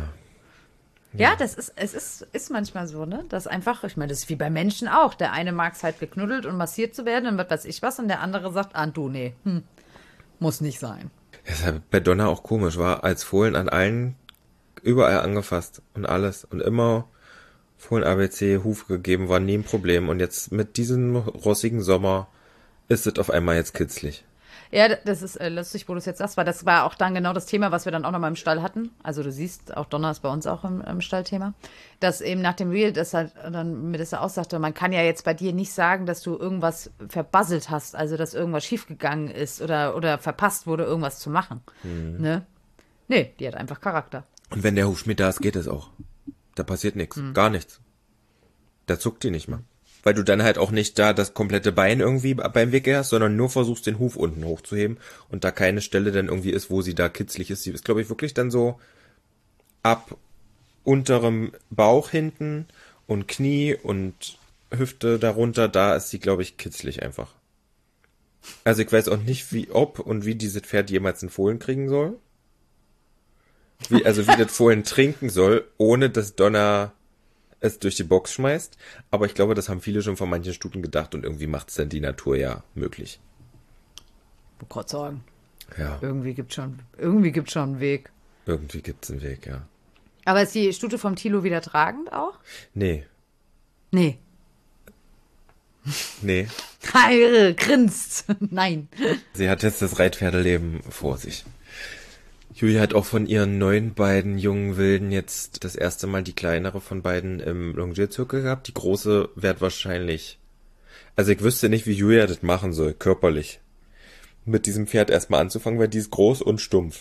Speaker 2: Ja, das ist, es ist, ist manchmal so, ne? Das einfach, ich meine, das ist wie bei Menschen auch. Der eine mag es halt geknuddelt und massiert zu werden und was weiß ich was und der andere sagt, ah, du, nee, hm, muss nicht sein.
Speaker 1: Das ist halt bei Donna auch komisch, war als Fohlen an allen, überall angefasst und alles und immer Fohlen A B C, Hufe gegeben, war nie ein Problem und jetzt mit diesem rossigen Sommer ist es auf einmal jetzt kitzlig.
Speaker 2: Ja, das ist äh, lustig, wo du es jetzt sagst, weil das war auch dann genau das Thema, was wir dann auch nochmal im Stall hatten. Also du siehst, auch Donna ist bei uns auch im, im Stallthema. Dass eben nach dem Reel, dass halt dann mir das auch sagte, man kann ja jetzt bei dir nicht sagen, dass du irgendwas verbasselt hast, also dass irgendwas schiefgegangen ist oder, oder verpasst wurde, irgendwas zu machen. Mhm. Ne? Nee, die hat einfach Charakter.
Speaker 1: Und wenn der Hufschmied da ist, geht es auch. Da passiert nichts, mhm. gar nichts. Da zuckt die nicht mal. Weil du dann halt auch nicht da das komplette Bein irgendwie beim Wickel hast, sondern nur versuchst, den Huf unten hochzuheben und da keine Stelle dann irgendwie ist, wo sie da kitzlig ist. Sie ist, glaube ich, wirklich dann so ab unterem Bauch hinten und Knie und Hüfte darunter, da ist sie, glaube ich, kitzlig einfach. Also ich weiß auch nicht, wie, ob und wie dieses Pferd jemals einen Fohlen kriegen soll. Wie, also wie das Fohlen trinken soll, ohne dass Donna es durch die Box schmeißt. Aber ich glaube, das haben viele schon von manchen Stuten gedacht und irgendwie macht es dann die Natur ja möglich.
Speaker 2: Ich wollte gerade sagen,
Speaker 1: Ja,
Speaker 2: irgendwie gibt schon, irgendwie gibt's schon einen Weg.
Speaker 1: irgendwie gibt es einen Weg, ja.
Speaker 2: Aber ist die Stute vom Thilo wieder tragend auch?
Speaker 1: Nee,
Speaker 2: Nee.
Speaker 1: nee.
Speaker 2: Heire, grinst. Nein.
Speaker 1: Sie hat jetzt das Reitpferdeleben vor sich. Julia hat auch von ihren neuen beiden jungen Wilden jetzt das erste Mal die kleinere von beiden im Longierzirkel gehabt. Die große wird wahrscheinlich... Also ich wüsste nicht, wie Julia das machen soll, körperlich. Mit diesem Pferd erstmal anzufangen, weil die ist groß und stumpf.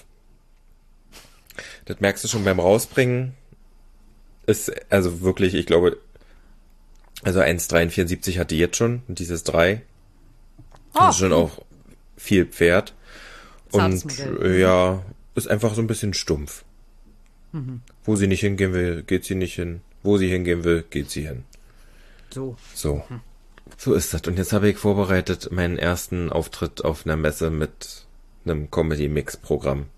Speaker 1: Das merkst du schon beim Rausbringen. Ist also wirklich, ich glaube... Also eins Komma vierundvierzig hat die jetzt schon und dieses drei. Das ist schon auch viel Pferd.
Speaker 2: Zartes
Speaker 1: Und
Speaker 2: Modell.
Speaker 1: äh, ja, ist einfach so ein bisschen stumpf. Mhm. Wo sie nicht hingehen will, geht sie nicht hin. Wo sie hingehen will, geht sie hin.
Speaker 2: So.
Speaker 1: So. So ist das. Und jetzt habe ich vorbereitet meinen ersten Auftritt auf einer Messe mit einem Comedy-Mix-Programm.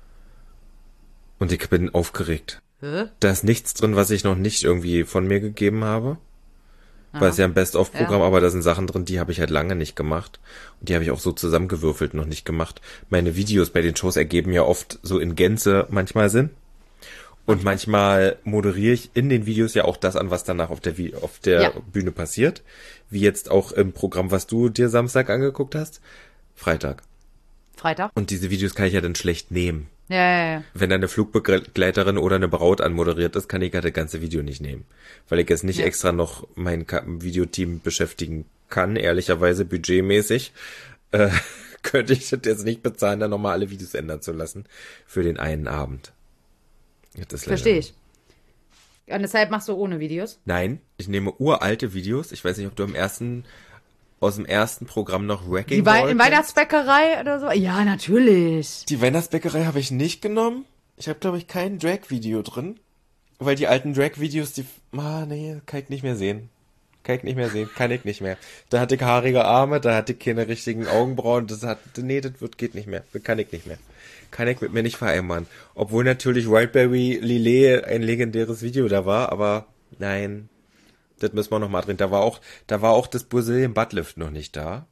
Speaker 1: Und ich bin aufgeregt.
Speaker 2: Hä?
Speaker 1: Da ist nichts drin, was ich noch nicht irgendwie von mir gegeben habe. Weil es ja ein Best-of-Programm,
Speaker 2: Ja.
Speaker 1: aber da sind Sachen drin, die habe ich halt lange nicht gemacht. Und die habe ich auch so zusammengewürfelt noch nicht gemacht. Meine Videos bei den Shows ergeben ja oft so in Gänze manchmal Sinn. Und manchmal moderiere ich in den Videos ja auch das an, was danach auf der, Vi- auf der
Speaker 2: Ja.
Speaker 1: Bühne passiert. Wie jetzt auch im Programm, was du dir Samstag angeguckt hast. Freitag.
Speaker 2: Freitag?
Speaker 1: Und diese Videos kann ich ja dann schlecht nehmen.
Speaker 2: Ja, ja, ja.
Speaker 1: Wenn da eine Flugbegleiterin oder eine Braut anmoderiert ist, kann ich ja das ganze Video nicht nehmen. Weil ich jetzt nicht
Speaker 2: Ja.
Speaker 1: extra noch mein Ka- Videoteam beschäftigen kann, ehrlicherweise budgetmäßig. Äh, könnte ich das jetzt nicht bezahlen, dann nochmal alle Videos ändern zu lassen. Für den einen Abend. Das ist leider-
Speaker 2: Verstehe ich. Und deshalb machst du ohne Videos?
Speaker 1: Nein, ich nehme uralte Videos. Ich weiß nicht, ob du im ersten, aus dem ersten Programm noch Wrecking
Speaker 2: Die Wei
Speaker 1: Ball
Speaker 2: in
Speaker 1: kennst.
Speaker 2: Weihnachtsbäckerei oder so? Ja, natürlich.
Speaker 1: Die Weihnachtsbäckerei habe ich nicht genommen. Ich habe, glaube ich, kein Drag-Video drin. Weil die alten Drag-Videos, die... Ah, nee, kann ich nicht mehr sehen. Kann ich nicht mehr sehen. Kann ich nicht mehr. Da hatte ich haarige Arme, da hatte ich keine richtigen Augenbrauen. Das hat... Nee, das wird, geht nicht mehr. Das kann ich nicht mehr. Kann ich mit mir nicht vereinbaren. Obwohl natürlich Wildberry Lillet ein legendäres Video da war, aber nein. Das müssen wir noch mal drin. Da war auch, da war auch das Brazilian Buttlift noch nicht da.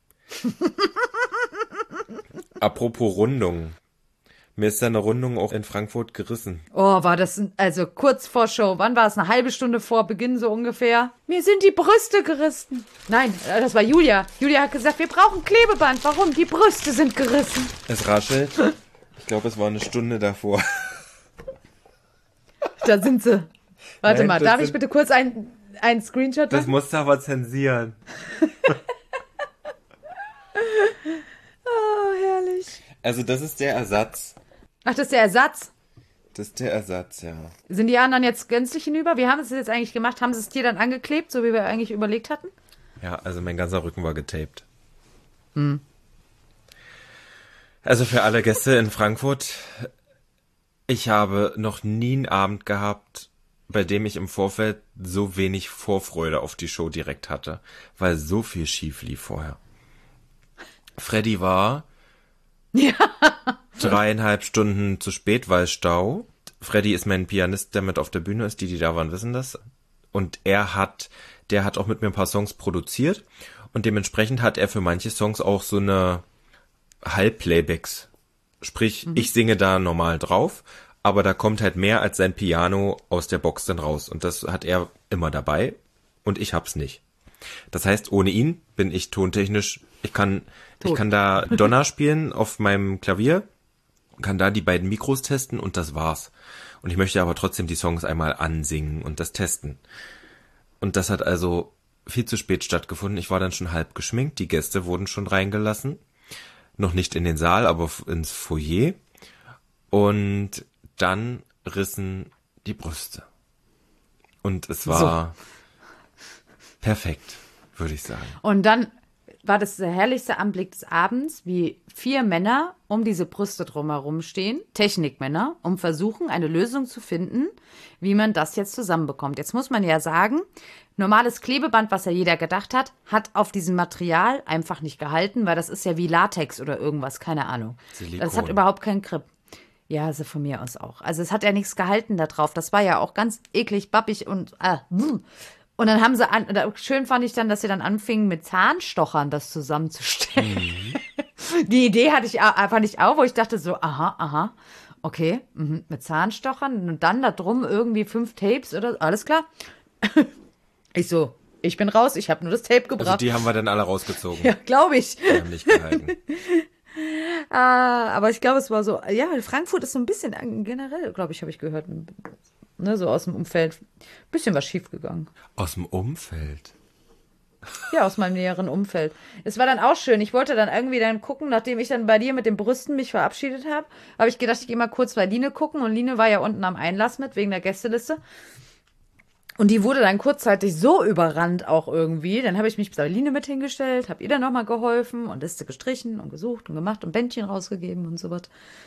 Speaker 1: Apropos Rundung. Mir ist da eine Rundung auch in Frankfurt gerissen.
Speaker 2: Oh, war das, ein- also kurz vor Show. Wann war es? Eine halbe Stunde vor Beginn so ungefähr? Mir sind die Brüste gerissen. Nein, äh, das war Julia. Julia hat gesagt, wir brauchen Klebeband. Warum? Die Brüste sind gerissen.
Speaker 1: Es raschelt. Ich glaube, es war eine Stunde davor.
Speaker 2: Da sind sie. Warte
Speaker 1: Nein,
Speaker 2: mal,
Speaker 1: das
Speaker 2: darf ich
Speaker 1: sind-
Speaker 2: bitte kurz ein, ein Screenshot
Speaker 1: Das
Speaker 2: machen?
Speaker 1: musst du aber zensieren.
Speaker 2: Oh, herrlich.
Speaker 1: Also das ist der Ersatz.
Speaker 2: Ach, das ist der Ersatz.
Speaker 1: Das ist der Ersatz, ja.
Speaker 2: Sind die anderen jetzt gänzlich hinüber? Wie haben sie es jetzt eigentlich gemacht? Haben sie es dir dann angeklebt, so wie wir eigentlich überlegt hatten?
Speaker 1: Ja, also mein ganzer Rücken war getaped. Hm. Also für alle Gäste in Frankfurt, ich habe noch nie einen Abend gehabt, bei dem ich im Vorfeld so wenig Vorfreude auf die Show direkt hatte, weil so viel schief lief vorher. Freddy war dreieinhalb Stunden zu spät, weil Stau. Freddy ist mein Pianist, der mit auf der Bühne ist. Die, die da waren, wissen das. Und er hat, der hat auch mit mir ein paar Songs produziert. Und dementsprechend hat er für manche Songs auch so eine Halbplaybacks. Sprich, ich singe da normal drauf, aber da kommt halt mehr als sein Piano aus der Box dann raus. Und das hat er immer dabei. Und ich hab's nicht. Das heißt, ohne ihn bin ich tontechnisch, ich kann, ich
Speaker 2: Tot.
Speaker 1: kann da Donner spielen auf meinem Klavier, kann da die beiden Mikros testen und das war's. Und ich möchte aber trotzdem die Songs einmal ansingen und das testen. Und das hat also viel zu spät stattgefunden. Ich war dann schon halb geschminkt, die Gäste wurden schon reingelassen. Noch nicht in den Saal, aber ins Foyer. Und dann rissen die Brüste. Und es war perfekt, würde ich sagen.
Speaker 2: Und dann war das der herrlichste Anblick des Abends, wie vier Männer um diese Brüste drumherum stehen, Technikmänner, um versuchen, eine Lösung zu finden, wie man das jetzt zusammenbekommt. Jetzt muss man ja sagen, normales Klebeband, was ja jeder gedacht hat, hat auf diesem Material einfach nicht gehalten, weil das ist ja wie Latex oder irgendwas, keine Ahnung.
Speaker 1: Silikon.
Speaker 2: Das hat überhaupt keinen Grip. Ja, also von mir aus auch. Also es hat ja nichts gehalten da drauf. Das war ja auch ganz eklig, bappig und ah, mm. Und dann haben sie, an, schön fand ich dann, dass sie dann anfingen mit Zahnstochern das zusammenzustellen. Mhm. Die Idee hatte ich, fand ich auch, wo ich dachte so, aha, aha, okay, mhm, mit Zahnstochern und dann da drum irgendwie fünf Tapes oder alles klar. Ich so, ich bin raus, ich habe nur das Tape gebracht. Also
Speaker 1: die haben wir dann alle rausgezogen.
Speaker 2: Ja, glaube ich.
Speaker 1: Die haben nicht gehalten.
Speaker 2: ah, aber ich glaube, es war so, ja, Frankfurt ist so ein bisschen, generell, glaube ich, habe ich gehört, ne, so aus dem Umfeld, ein bisschen was schief gegangen.
Speaker 1: Aus dem Umfeld?
Speaker 2: Ja, aus meinem näheren Umfeld. Es war dann auch schön. Ich wollte dann irgendwie dann gucken, nachdem ich dann bei dir mit den Brüsten mich verabschiedet habe, habe ich gedacht, ich gehe mal kurz bei Line gucken. Und Line war ja unten am Einlass mit, wegen der Gästeliste. Und die wurde dann kurzzeitig so überrannt auch irgendwie. Dann habe ich mich bei Line mit hingestellt, habe ihr dann nochmal geholfen und Liste gestrichen und gesucht und gemacht und Bändchen rausgegeben und so was.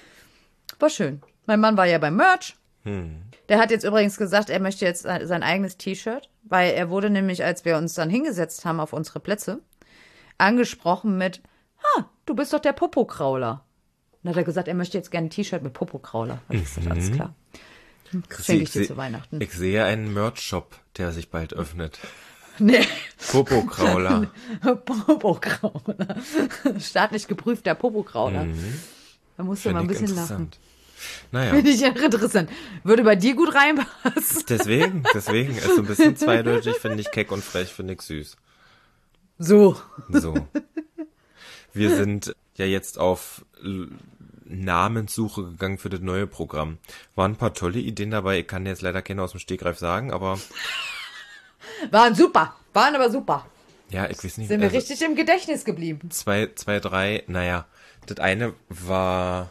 Speaker 2: War schön. Mein Mann war ja beim Merch. Hm. Der hat jetzt übrigens gesagt, er möchte jetzt sein eigenes T-Shirt, weil er wurde nämlich, als wir uns dann hingesetzt haben auf unsere Plätze, angesprochen mit, ha, du bist doch der Popokrauler. Dann hat er gesagt, er möchte jetzt gerne ein T-Shirt mit Popokrauler. Das ist mhm. alles klar. Schenke ich dir zu Weihnachten.
Speaker 1: Ich sehe einen Merch-Shop, der sich bald öffnet.
Speaker 2: Nee.
Speaker 1: Popokrauler.
Speaker 2: Popokrauler. Staatlich geprüfter Popokrauler. Mhm. Da musst du mal ein bisschen lachen.
Speaker 1: Naja.
Speaker 2: Finde ich ja interessant. Würde bei dir gut reinpassen.
Speaker 1: Deswegen, deswegen. Ist so ein bisschen zweideutig, finde ich keck und frech, finde ich süß.
Speaker 2: So.
Speaker 1: So. Wir sind ja jetzt auf Namenssuche gegangen für das neue Programm. Waren ein paar tolle Ideen dabei. Ich kann jetzt leider keine aus dem Stegreif sagen, aber...
Speaker 2: Waren super. Waren aber super.
Speaker 1: Ja, ich weiß nicht.
Speaker 2: Sind wir also richtig im Gedächtnis geblieben.
Speaker 1: Zwei, zwei, drei, naja. Das eine war...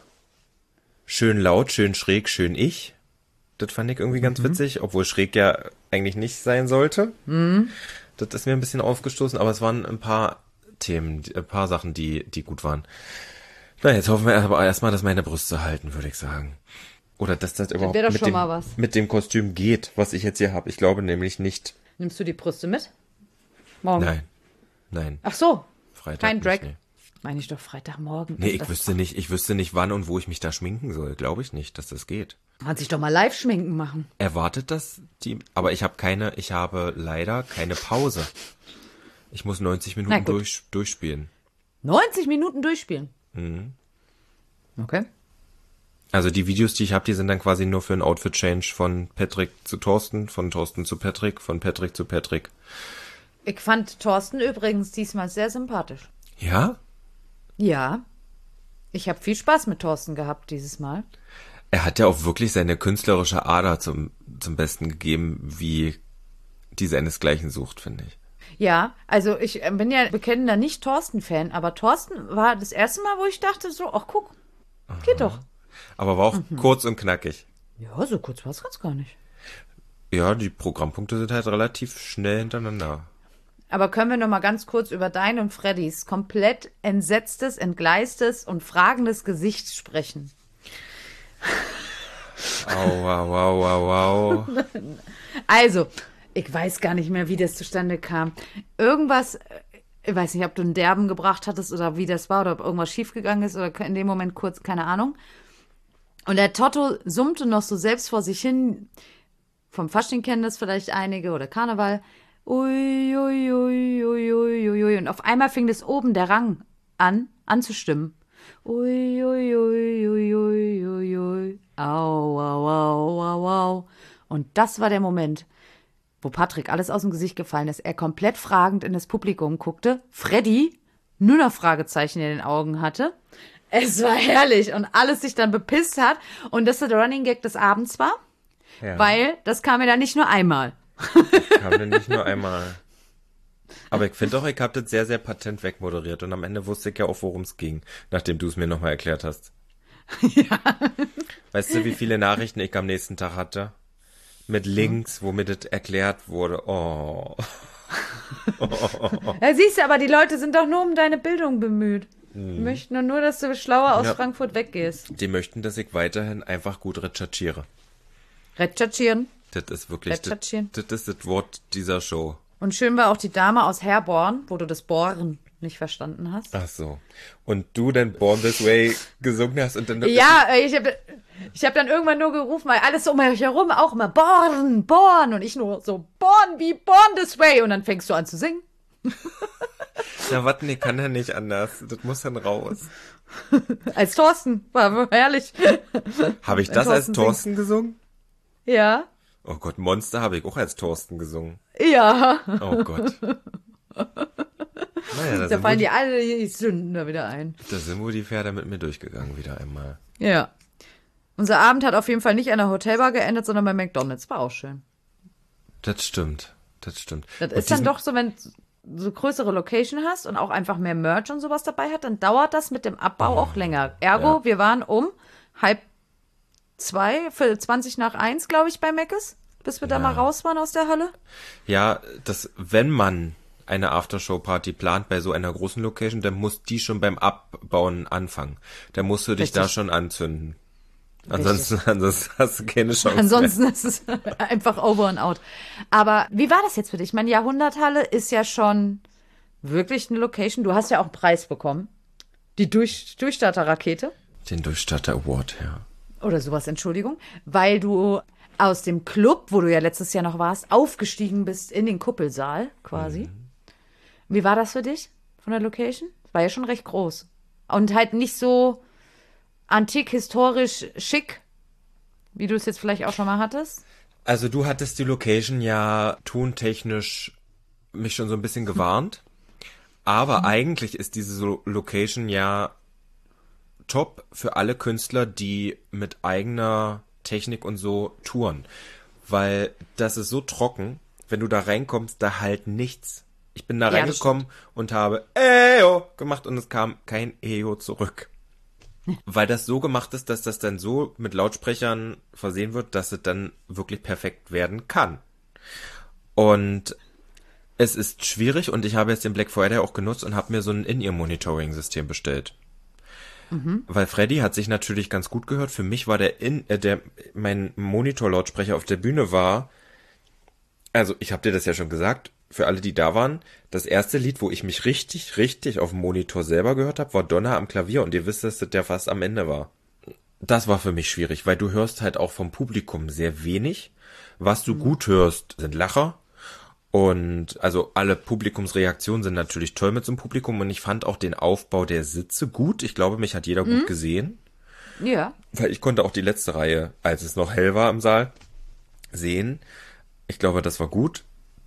Speaker 1: Schön laut, schön schräg, schön ich. Das fand ich irgendwie ganz mhm. witzig, obwohl schräg ja eigentlich nicht sein sollte. Mhm. Das ist mir ein bisschen aufgestoßen, aber es waren ein paar Themen, ein paar Sachen, die, die gut waren. Na, jetzt hoffen wir aber erstmal, dass meine Brüste halten, würde ich sagen. Oder dass das überhaupt
Speaker 2: das
Speaker 1: mit dem,
Speaker 2: mal was.
Speaker 1: mit dem Kostüm geht, was ich jetzt hier habe. Ich glaube nämlich nicht.
Speaker 2: Nimmst du die Brüste mit? Morgen?
Speaker 1: Nein. Nein.
Speaker 2: Ach so.
Speaker 1: Freitag
Speaker 2: Kein Drag.
Speaker 1: Nicht, nee.
Speaker 2: Meine ich doch Freitagmorgen.
Speaker 1: Nee, ich wüsste nicht, ich wüsste nicht, wann und wo ich mich da schminken soll. Glaube ich nicht, dass das geht.
Speaker 2: Kann sich doch mal live schminken machen.
Speaker 1: Erwartet das die, aber ich habe keine, ich habe leider keine Pause. Ich muss neunzig Minuten durch, durchspielen.
Speaker 2: neunzig Minuten durchspielen?
Speaker 1: Mhm.
Speaker 2: Okay.
Speaker 1: Also die Videos, die ich habe, die sind dann quasi nur für einen Outfit-Change von Patrick zu Thorsten, von Thorsten zu Patrick, von Patrick zu Patrick.
Speaker 2: Ich fand Thorsten übrigens diesmal sehr sympathisch.
Speaker 1: Ja?
Speaker 2: Ja, ich habe viel Spaß mit Thorsten gehabt dieses Mal.
Speaker 1: Er hat ja auch wirklich seine künstlerische Ader zum, zum Besten gegeben, wie die seinesgleichen sucht, finde ich.
Speaker 2: Ja, also ich bin ja bekennender Nicht-Thorsten-Fan, aber Thorsten war das erste Mal, wo ich dachte so, ach guck, geht Aha. doch.
Speaker 1: Aber war auch mhm. kurz und knackig.
Speaker 2: Ja, so kurz war es ganz gar nicht.
Speaker 1: Ja, die Programmpunkte sind halt relativ schnell hintereinander.
Speaker 2: Aber können wir noch mal ganz kurz über dein und Freddys komplett entsetztes, entgleistes und fragendes Gesicht sprechen?
Speaker 1: Au, wow, wow, wow, wow.
Speaker 2: Also, ich weiß gar nicht mehr, wie das zustande kam. Irgendwas, ich weiß nicht, ob du einen Derben gebracht hattest oder wie das war oder ob irgendwas schiefgegangen ist oder in dem Moment kurz, keine Ahnung. Und der Totto summte noch so selbst vor sich hin. Vom Fasching kennen das vielleicht einige oder Karneval. Ui, ui, ui, ui, ui, ui. Und auf einmal fing das oben der Rang an, anzustimmen. Ui, ui, ui, ui, ui, ui, ui. Au, au, au, au, au. Und das war der Moment, wo Patrick alles aus dem Gesicht gefallen ist. Er komplett fragend in das Publikum guckte. Freddy nur noch Fragezeichen in den Augen hatte. Es war herrlich und alles sich dann bepisst hat. Und das der Running Gag des Abends war, ja. Weil das kam mir dann nicht nur einmal.
Speaker 1: Das kam mir nicht nur einmal. Aber ich finde auch, ich habe das sehr, sehr patent wegmoderiert. Und am Ende wusste ich ja auch, worum es ging, nachdem du es mir nochmal erklärt hast.
Speaker 2: Ja.
Speaker 1: Weißt du, wie viele Nachrichten ich am nächsten Tag hatte? Mit Links, wo mir das erklärt wurde. Oh.
Speaker 2: oh. Ja, siehst du, aber die Leute sind doch nur um deine Bildung bemüht. Hm. Die möchten nur, dass du schlauer aus ja. Frankfurt weggehst.
Speaker 1: Die möchten, dass ich weiterhin einfach gut recherchiere.
Speaker 2: Recherchieren?
Speaker 1: Das ist wirklich, das, das ist das Wort dieser Show.
Speaker 2: Und schön war auch die Dame aus Herborn, wo du das Bohren nicht verstanden hast.
Speaker 1: Ach so. Und du dann Born This Way gesungen hast und dann...
Speaker 2: Ja, ich habe ich hab dann irgendwann nur gerufen, weil alles um mich herum auch immer Born, Born. Und ich nur so, Born wie Born This Way. Und dann fängst du an zu singen.
Speaker 1: Na, warte, nee, kann ja nicht anders. Das muss dann raus.
Speaker 2: Als Thorsten, war herrlich.
Speaker 1: Habe ich das als Thorsten gesungen?
Speaker 2: Ja.
Speaker 1: Oh Gott, Monster habe ich auch als Thorsten gesungen.
Speaker 2: Ja.
Speaker 1: Oh Gott. Naja, da,
Speaker 2: da fallen die alle die Sünden da wieder ein.
Speaker 1: Da sind wohl die Pferde mit mir durchgegangen wieder einmal.
Speaker 2: Ja. Unser Abend hat auf jeden Fall nicht an der Hotelbar geendet, sondern bei McDonald's. War auch schön.
Speaker 1: Das stimmt. Das stimmt.
Speaker 2: Das ist dann doch so, wenn du so größere Location hast und auch einfach mehr Merch und sowas dabei hat, dann dauert das mit dem Abbau oh, auch länger. Ergo, ja. Wir waren um halb zwei, für zwanzig nach eins, glaube ich, bei Meckes, bis wir ja. da mal raus waren aus der Halle.
Speaker 1: Ja, das, wenn man eine Aftershow-Party plant bei so einer großen Location, dann muss die schon beim Abbauen anfangen. Dann musst du dich Richtig. da schon anzünden. Ansonsten, ansonsten hast du keine Chance
Speaker 2: Ansonsten
Speaker 1: mehr.
Speaker 2: ist es einfach over and out. Aber wie war das jetzt für dich? Ich meine, Jahrhunderthalle ist ja schon wirklich eine Location. Du hast ja auch einen Preis bekommen. Die Durch Durchstarter-Rakete.
Speaker 1: Den Durchstarter-Award, ja.
Speaker 2: Oder sowas, Entschuldigung. Weil du aus dem Club, wo du ja letztes Jahr noch warst, aufgestiegen bist in den Kuppelsaal quasi. Mhm. Wie war das für dich von der Location? War ja schon recht groß. Und halt nicht so antik, historisch, schick, wie du es jetzt vielleicht auch schon mal hattest?
Speaker 1: Also du hattest die Location ja tontechnisch mich schon so ein bisschen gewarnt. Aber mhm. eigentlich ist diese Location ja top für alle Künstler, die mit eigener Technik und so touren. Weil das ist so trocken, wenn du da reinkommst, da halt nichts. Ich bin da ja, reingekommen und habe Eyo gemacht und es kam kein Eyo zurück. Weil das so gemacht ist, dass das dann so mit Lautsprechern versehen wird, dass es dann wirklich perfekt werden kann. Und es ist schwierig und ich habe jetzt den Black Friday auch genutzt und habe mir so ein In-Ear-Monitoring-System bestellt. Mhm. Weil Freddy hat sich natürlich ganz gut gehört. Für mich war der in äh, der mein Monitor-Lautsprecher auf der Bühne war, also ich habe dir das ja schon gesagt, für alle, die da waren, das erste Lied, wo ich mich richtig, richtig auf dem Monitor selber gehört habe, war Donner am Klavier und ihr wisst, dass das der fast am Ende war. Das war für mich schwierig, weil du hörst halt auch vom Publikum sehr wenig. Was du mhm. gut hörst, sind Lacher. Und also alle Publikumsreaktionen sind natürlich toll mit so einem Publikum und ich fand auch den Aufbau der Sitze gut. Ich glaube, mich hat jeder mhm. gut gesehen.
Speaker 2: Ja.
Speaker 1: Weil ich konnte auch die letzte Reihe, als es noch hell war im Saal, sehen. Ich glaube, das war gut.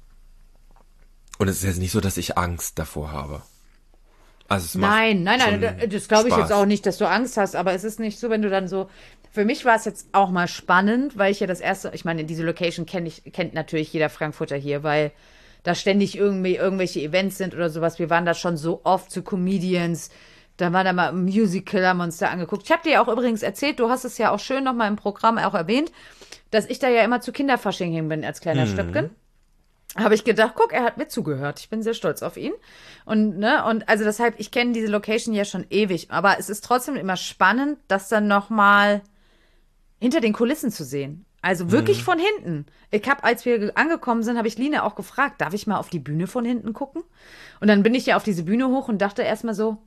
Speaker 1: Und es ist jetzt nicht so, dass ich Angst davor habe. Also es
Speaker 2: nein, nein, nein, das glaube ich jetzt auch nicht, dass du Angst hast, aber es ist nicht so, wenn du dann so, für mich war es jetzt auch mal spannend, weil ich ja das erste, ich meine, diese Location kenn ich, kennt natürlich jeder Frankfurter hier, weil da ständig irgendwie irgendwelche Events sind oder sowas. Wir waren da schon so oft zu Comedians, da war da mal ein Musical, haben wir uns da angeguckt. Ich habe dir ja auch übrigens erzählt, du hast es ja auch schön nochmal im Programm auch erwähnt, dass ich da ja immer zu Kinderfasching hin bin als kleiner mhm. Stöpken. Habe ich gedacht, guck, er hat mir zugehört. Ich bin sehr stolz auf ihn. Und, ne, und also deshalb, ich kenne diese Location ja schon ewig. Aber es ist trotzdem immer spannend, das dann nochmal hinter den Kulissen zu sehen. Also wirklich mhm. von hinten. Ich habe, als wir angekommen sind, habe ich Line auch gefragt, darf ich mal auf die Bühne von hinten gucken? Und dann bin ich ja auf diese Bühne hoch und dachte erstmal so,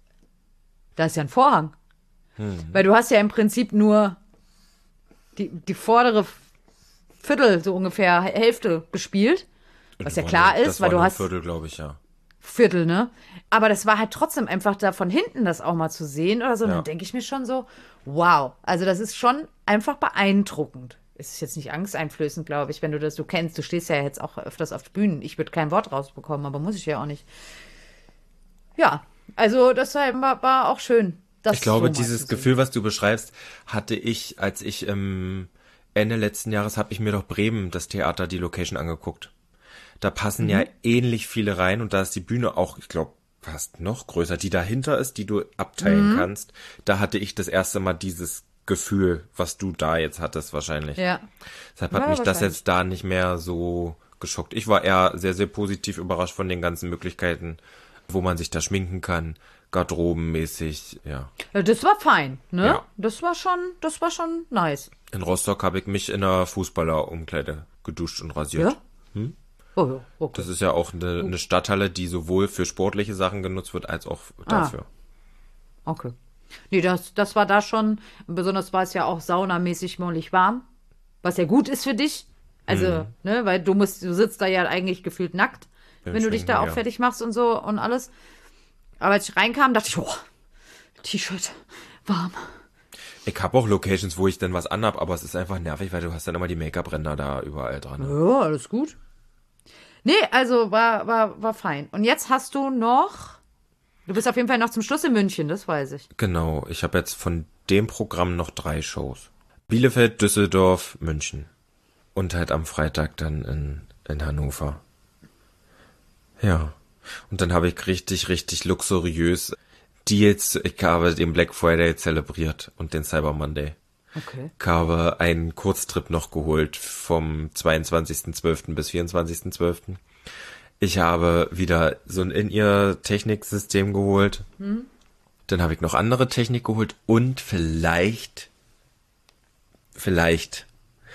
Speaker 2: da ist ja ein Vorhang. Mhm. Weil du hast ja im Prinzip nur die, die vordere Viertel, so ungefähr Hälfte gespielt. Was ja klar ist,
Speaker 1: das
Speaker 2: weil
Speaker 1: war
Speaker 2: du hast.
Speaker 1: Viertel, glaube ich, ja.
Speaker 2: Viertel, ne? Aber das war halt trotzdem einfach da von hinten das auch mal zu sehen oder so. Und ja. dann denke ich mir schon so, wow. Also das ist schon einfach beeindruckend. Es ist jetzt nicht angsteinflößend, glaube ich, wenn du das du kennst. Du stehst ja jetzt auch öfters auf Bühnen. Ich würde kein Wort rausbekommen, aber muss ich ja auch nicht. Ja, also das war, war auch schön. Das
Speaker 1: ich glaube,
Speaker 2: so
Speaker 1: dieses Gefühl, was du beschreibst, hatte ich, als ich ähm, Ende letzten Jahres habe ich mir doch Bremen, das Theater, die Location angeguckt. Da passen mhm. ja ähnlich viele rein und da ist die Bühne auch, ich glaube, fast noch größer, die dahinter ist, die du abteilen mhm. kannst. Da hatte ich das erste Mal dieses Gefühl, was du da jetzt hattest wahrscheinlich.
Speaker 2: Ja.
Speaker 1: Deshalb hat ja, mich das jetzt da nicht mehr so geschockt. Ich war eher sehr, sehr positiv überrascht von den ganzen Möglichkeiten, wo man sich da schminken kann, garderobenmäßig, ja.
Speaker 2: Ja, das war fein, ne?
Speaker 1: Ja.
Speaker 2: Das war schon, das war schon nice.
Speaker 1: In Rostock habe ich mich in einer Fußballerumkleide geduscht und rasiert.
Speaker 2: Ja?
Speaker 1: Hm?
Speaker 2: Oh ja, okay.
Speaker 1: Das ist ja auch eine, eine Stadthalle, die sowohl für sportliche Sachen genutzt wird, als auch dafür.
Speaker 2: Ah, okay. Nee, das, das war da schon, besonders war es ja auch saunamäßig mollig warm, was ja gut ist für dich. Also,
Speaker 1: Mhm.
Speaker 2: ne, weil du musst, du sitzt da ja eigentlich gefühlt nackt,
Speaker 1: Beim
Speaker 2: wenn du dich da
Speaker 1: Schwimmen,
Speaker 2: auch
Speaker 1: ja.
Speaker 2: fertig machst und so und alles. Aber als ich reinkam, dachte ich, oh, T-Shirt, warm.
Speaker 1: Ich habe auch Locations, wo ich dann was anhab, aber es ist einfach nervig, weil du hast dann immer die Make-up-Ränder da überall dran. Ne?
Speaker 2: Ja, alles gut. Nee, also war, war, war fein. Und jetzt hast du noch, du bist auf jeden Fall noch zum Schluss in München, das weiß ich.
Speaker 1: Genau, ich habe jetzt von dem Programm noch drei Shows. Bielefeld, Düsseldorf, München. Und halt am Freitag dann in, in Hannover. Ja. Und dann habe ich richtig, richtig luxuriös Deals. Ich habe den Black Friday zelebriert und den Cyber Monday.
Speaker 2: Okay.
Speaker 1: Ich habe einen Kurztrip noch geholt vom zweiundzwanzigsten zwölften bis vierundzwanzigsten zwölften Ich habe wieder so ein In-Ear-Techniksystem geholt. Hm. Dann habe ich noch andere Technik geholt und vielleicht, vielleicht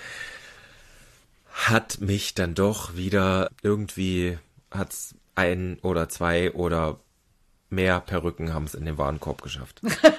Speaker 1: hat mich dann doch wieder irgendwie, hat's ein oder zwei oder mehr Perücken haben es in den Warenkorb geschafft.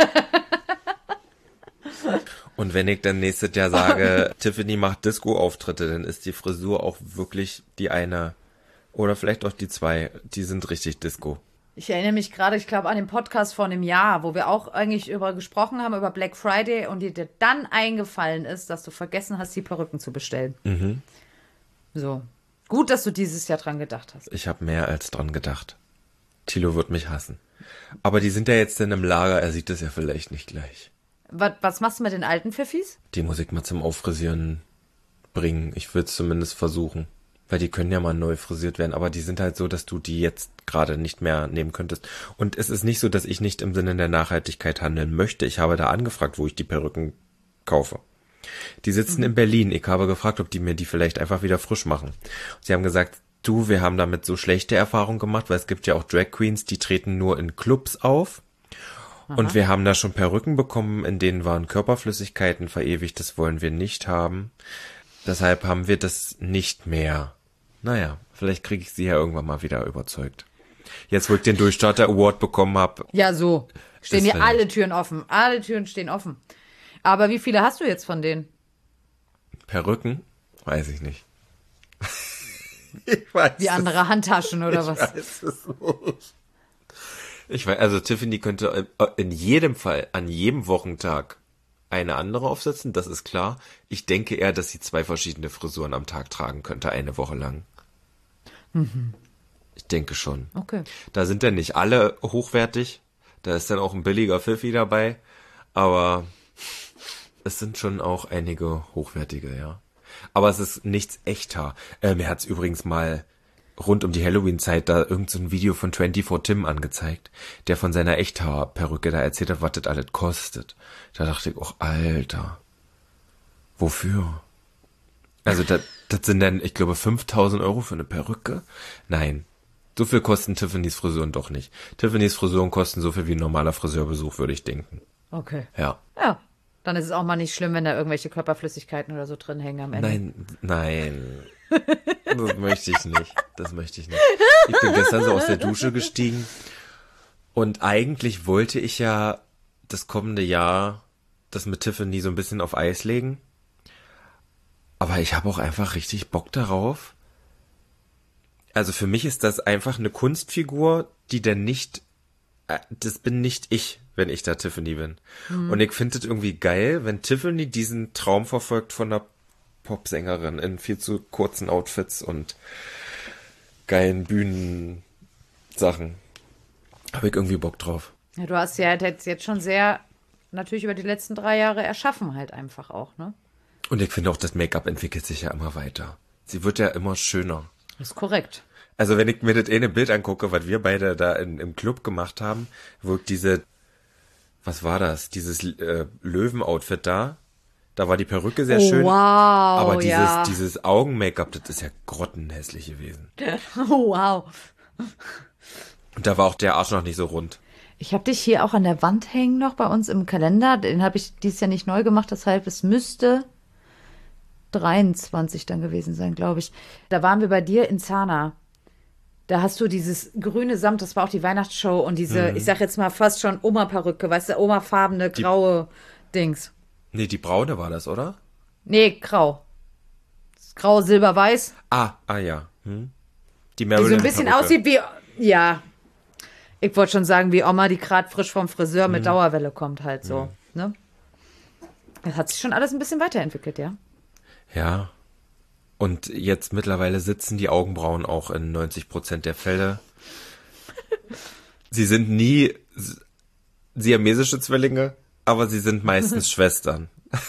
Speaker 1: Und wenn ich dann nächstes Jahr sage, Tiffany macht Disco-Auftritte, dann ist die Frisur auch wirklich die eine oder vielleicht auch die zwei, die sind richtig Disco.
Speaker 2: Ich erinnere mich gerade, ich glaube, an den Podcast vor einem Jahr, wo wir auch eigentlich über gesprochen haben, über Black Friday und dir dann eingefallen ist, dass du vergessen hast, die Perücken zu bestellen.
Speaker 1: Mhm.
Speaker 2: So. Gut, dass du dieses Jahr dran gedacht hast.
Speaker 1: Ich habe mehr als dran gedacht. Thilo wird mich hassen. Aber die sind ja jetzt dann im Lager, er sieht das ja vielleicht nicht gleich.
Speaker 2: Was, was machst du mit den alten Pfiffis?
Speaker 1: Die muss ich mal zum Auffrisieren bringen. Ich will es zumindest versuchen. Weil die können ja mal neu frisiert werden, aber die sind halt so, dass du die jetzt gerade nicht mehr nehmen könntest. Und es ist nicht so, dass ich nicht im Sinne der Nachhaltigkeit handeln möchte. Ich habe da angefragt, wo ich die Perücken kaufe. Die sitzen mhm. in Berlin. Ich habe gefragt, ob die mir die vielleicht einfach wieder frisch machen. Sie haben gesagt, du, wir haben damit so schlechte Erfahrungen gemacht, weil es gibt ja auch Drag Queens, die treten nur in Clubs auf. Aha. Und wir haben da schon Perücken bekommen, in denen waren Körperflüssigkeiten verewigt. Das wollen wir nicht haben. Deshalb haben wir das nicht mehr. Naja, vielleicht kriege ich sie ja irgendwann mal wieder überzeugt. Jetzt, wo ich den Durchstarter Award bekommen habe.
Speaker 2: Ja, so. Stehen hier alle Türen offen. Alle Türen stehen offen. Aber wie viele hast du jetzt von denen?
Speaker 1: Perücken? Weiß ich nicht. ich weiß
Speaker 2: Wie andere Handtaschen oder
Speaker 1: ich
Speaker 2: was?
Speaker 1: Weiß es nicht. Ich weiß, also Tiffany könnte in jedem Fall, an jedem Wochentag eine andere aufsetzen, das ist klar. Ich denke eher, dass sie zwei verschiedene Frisuren am Tag tragen könnte, eine Woche lang.
Speaker 2: Mhm.
Speaker 1: Ich denke schon.
Speaker 2: Okay.
Speaker 1: Da sind dann nicht alle hochwertig. Da ist dann auch ein billiger Pfiffi dabei. Aber es sind schon auch einige hochwertige, ja. Aber es ist nichts echter. Äh, mir hat's übrigens mal rund um die Halloween-Zeit da irgend so ein Video von vierundzwanzig Tim angezeigt, der von seiner Echthaarperücke da erzählt hat, was das alles kostet. Da dachte ich, auch Alter, wofür? Also das, das sind dann, ich glaube, fünftausend Euro für eine Perücke? Nein, so viel kosten Tiffany's Frisuren doch nicht. Tiffany's Frisuren kosten so viel wie ein normaler Friseurbesuch, würde ich denken.
Speaker 2: Okay.
Speaker 1: Ja.
Speaker 2: Ja, dann ist es auch mal nicht schlimm, wenn da irgendwelche Körperflüssigkeiten oder so drin hängen am Ende.
Speaker 1: Nein, nein. Das möchte ich nicht. Das möchte ich nicht. Ich bin gestern so aus der Dusche gestiegen und eigentlich wollte ich ja das kommende Jahr das mit Tiffany so ein bisschen auf Eis legen. Aber ich habe auch einfach richtig Bock darauf. Also für mich ist das einfach eine Kunstfigur, die dann nicht, das bin nicht ich, wenn ich da Tiffany bin. Mhm. Und ich finde es irgendwie geil, wenn Tiffany diesen Traum verfolgt von einer Popsängerin in viel zu kurzen Outfits und geilen Bühnensachen. Habe ich irgendwie Bock drauf.
Speaker 2: Ja, du hast ja jetzt, jetzt schon sehr natürlich über die letzten drei Jahre erschaffen halt einfach auch, ne?
Speaker 1: Und ich finde auch, das Make-up entwickelt sich ja immer weiter. Sie wird ja immer schöner.
Speaker 2: Das ist korrekt.
Speaker 1: Also wenn ich mir das eine Bild angucke, was wir beide da in, im Club gemacht haben, wo diese, was war das, dieses äh, Löwen-Outfit da, da war die Perücke sehr
Speaker 2: oh,
Speaker 1: schön.
Speaker 2: Wow,
Speaker 1: aber dieses,
Speaker 2: ja.
Speaker 1: dieses Augen-Make-up, das ist ja grottenhässlich gewesen.
Speaker 2: Oh, wow.
Speaker 1: Und da war auch der Arsch noch nicht so rund.
Speaker 2: Ich habe dich hier auch an der Wand hängen noch bei uns im Kalender. Den habe ich dieses Jahr nicht neu gemacht, deshalb es müsste dreiundzwanzig dann gewesen sein, glaube ich. Da waren wir bei dir in Zana. Da hast du dieses grüne Samt, das war auch die Weihnachtsshow und diese, mhm. ich sag jetzt mal fast schon Oma-Perücke, weißt du, Oma-farbene, graue die, Dings.
Speaker 1: Nee, die braune war das, oder?
Speaker 2: Nee, grau. Grau, silber, weiß.
Speaker 1: Ah, ah ja. Hm. Die
Speaker 2: Marilyn Die so ein bisschen Perücke. Aussieht wie, ja, ich wollte schon sagen, wie Oma, die gerade frisch vom Friseur mit mhm. Dauerwelle kommt halt so, mhm. ne? Das hat sich schon alles ein bisschen weiterentwickelt, ja.
Speaker 1: Ja. Und jetzt mittlerweile sitzen die Augenbrauen auch in neunzig Prozent der Fälle. Sie sind nie siamesische Zwillinge, aber sie sind meistens Schwestern.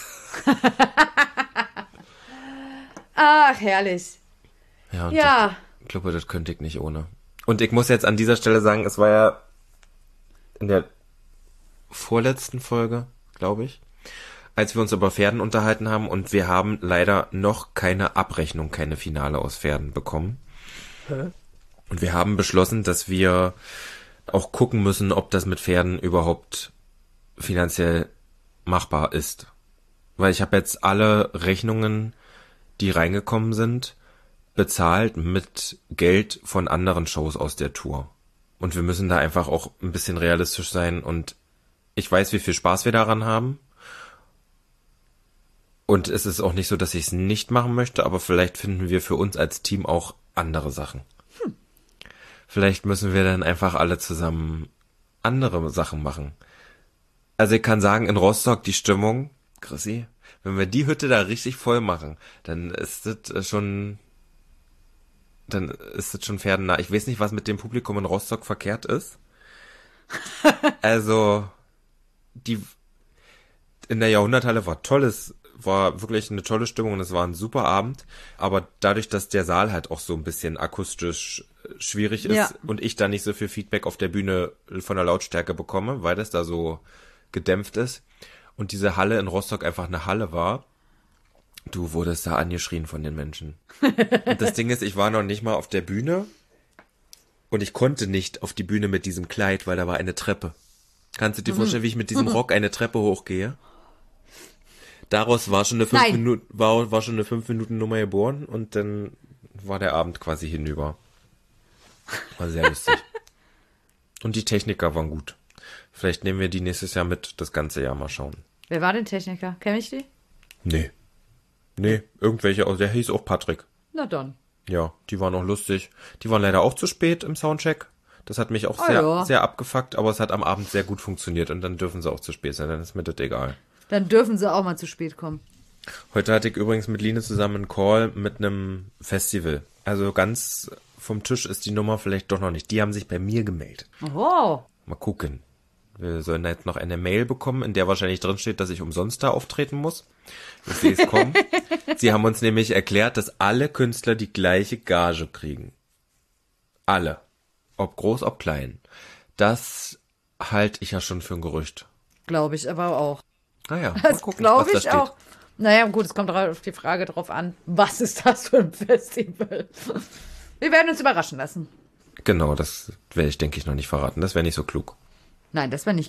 Speaker 2: Ach, herrlich.
Speaker 1: Ja, und
Speaker 2: ja.
Speaker 1: Das, ich glaube, das könnte ich nicht ohne. Und ich muss jetzt an dieser Stelle sagen, es war ja in der vorletzten Folge, glaube ich, als wir uns über Pferden unterhalten haben und wir haben leider noch keine Abrechnung, keine Finale aus Pferden bekommen. Hä? Und wir haben beschlossen, dass wir auch gucken müssen, ob das mit Pferden überhaupt finanziell machbar ist. Weil ich habe jetzt alle Rechnungen, die reingekommen sind, bezahlt mit Geld von anderen Shows aus der Tour. Und wir müssen da einfach auch ein bisschen realistisch sein und ich weiß, wie viel Spaß wir daran haben. Und es ist auch nicht so, dass ich es nicht machen möchte, aber vielleicht finden wir für uns als Team auch andere Sachen. Hm. Vielleicht müssen wir dann einfach alle zusammen andere Sachen machen. Also ich kann sagen, in Rostock die Stimmung, Chrissy, wenn wir die Hütte da richtig voll machen, dann ist das schon, dann ist das schon pferdennah. Ich weiß nicht, was mit dem Publikum in Rostock verkehrt ist. Also, die, in der Jahrhunderthalle war tolles, war wirklich eine tolle Stimmung und es war ein super Abend, aber dadurch, dass der Saal halt auch so ein bisschen akustisch schwierig ist ja. und ich da nicht so viel Feedback auf der Bühne von der Lautstärke bekomme, weil das da so gedämpft ist und diese Halle in Rostock einfach eine Halle war, du wurdest da angeschrien von den Menschen. Und das Ding ist, ich war noch nicht mal auf der Bühne und ich konnte nicht auf die Bühne mit diesem Kleid, weil da war eine Treppe. Kannst du dir vorstellen, wie ich mit diesem Rock eine Treppe hochgehe? Daraus war schon eine fünf Minuten, war, war schon eine fünf Minuten Nummer geboren und dann war der Abend quasi hinüber. War sehr lustig. Und die Techniker waren gut. Vielleicht nehmen wir die nächstes Jahr mit, das ganze Jahr mal schauen.
Speaker 2: Wer war denn Techniker? Kenn ich die?
Speaker 1: Nee. Nee, irgendwelche, also der hieß auch Patrick.
Speaker 2: Na dann.
Speaker 1: Ja, die waren auch lustig. Die waren leider auch zu spät im Soundcheck. Das hat mich auch
Speaker 2: oh
Speaker 1: sehr,
Speaker 2: ja.
Speaker 1: sehr abgefuckt, aber es hat am Abend sehr gut funktioniert und dann dürfen sie auch zu spät sein, dann ist mir das egal.
Speaker 2: Dann dürfen sie auch mal zu spät kommen.
Speaker 1: Heute hatte ich übrigens mit Line zusammen einen Call mit einem Festival. Also ganz vom Tisch ist die Nummer vielleicht doch noch nicht. Die haben sich bei mir gemeldet.
Speaker 2: Oh.
Speaker 1: Mal gucken. Wir sollen jetzt noch eine Mail bekommen, in der wahrscheinlich drin steht, dass ich umsonst da auftreten muss. Ich sehe es kommen. Sie haben uns nämlich erklärt, dass alle Künstler die gleiche Gage kriegen. Alle. Ob groß, ob klein. Das halte ich ja schon für ein Gerücht.
Speaker 2: Glaube ich aber auch.
Speaker 1: Naja, mal
Speaker 2: das
Speaker 1: gucken,
Speaker 2: glaube
Speaker 1: was da
Speaker 2: ich
Speaker 1: steht.
Speaker 2: auch. Naja, gut, es kommt auf die Frage drauf an, was ist das für ein Festival? Wir werden uns überraschen lassen.
Speaker 1: Genau, das werde ich, denke ich, noch nicht verraten. Das wäre nicht so klug.
Speaker 2: Nein, das wäre nicht.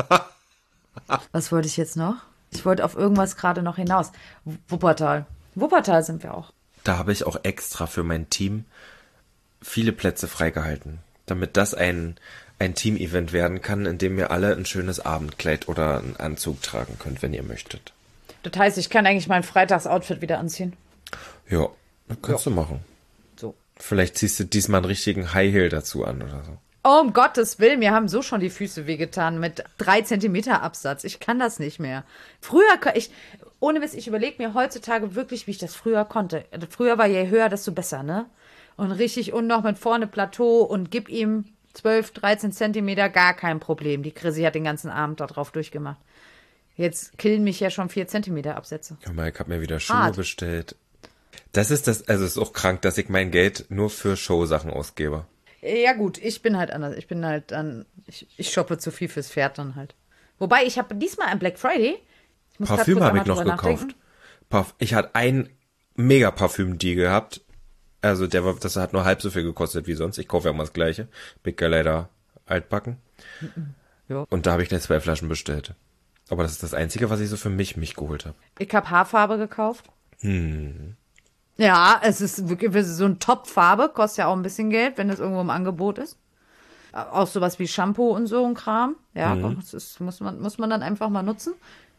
Speaker 2: Was wollte ich jetzt noch? Ich wollte auf irgendwas gerade noch hinaus. Wuppertal. Wuppertal sind wir auch.
Speaker 1: Da habe ich auch extra für mein Team viele Plätze freigehalten, damit das ein, ein Team-Event werden kann, in dem ihr alle ein schönes Abendkleid oder einen Anzug tragen könnt, wenn ihr möchtet.
Speaker 2: Das heißt, ich kann eigentlich mein Freitagsoutfit wieder anziehen?
Speaker 1: Ja, das kannst ja. du machen.
Speaker 2: So.
Speaker 1: Vielleicht ziehst du diesmal einen richtigen High Heel dazu an oder so.
Speaker 2: Oh, um Gottes Willen, mir haben so schon die Füße wehgetan mit drei Zentimeter Absatz. Ich kann das nicht mehr. Früher, ich, ohne Witz, ich überlege mir heutzutage wirklich, wie ich das früher konnte. Früher war je höher, desto besser, ne? Und richtig und noch mit vorne Plateau und gib ihm zwölf, dreizehn Zentimeter, gar kein Problem. Die Chrissy hat den ganzen Abend da drauf durchgemacht. Jetzt killen mich ja schon vier Zentimeter Absätze.
Speaker 1: Guck mal, ich habe mir wieder Schuhe
Speaker 2: Hart.
Speaker 1: bestellt. Das ist das, also es ist auch krank, dass ich mein Geld nur für Showsachen ausgebe.
Speaker 2: Ja gut, ich bin halt anders. Ich bin halt dann, ich, ich shoppe zu viel fürs Pferd dann halt. Wobei, ich habe diesmal am Black Friday, ich muss
Speaker 1: Parfüm habe ich noch
Speaker 2: drüber
Speaker 1: gekauft. Parf- ich hatte ein mega Parfüm-Deal gehabt. Also der war, das hat nur halb so viel gekostet wie sonst. Ich kaufe ja immer das Gleiche. Bin ja leider altbacken.
Speaker 2: Ja.
Speaker 1: Und da habe ich gleich zwei Flaschen bestellt. Aber das ist das Einzige, was ich so für mich mich geholt habe.
Speaker 2: Ich habe Haarfarbe gekauft.
Speaker 1: Hm.
Speaker 2: Ja, es ist wirklich so eine Top-Farbe, kostet ja auch ein bisschen Geld, wenn das irgendwo im Angebot ist. Auch sowas wie Shampoo und so ein Kram. Ja,
Speaker 1: Mhm.
Speaker 2: das ist, muss man, muss man dann einfach mal nutzen.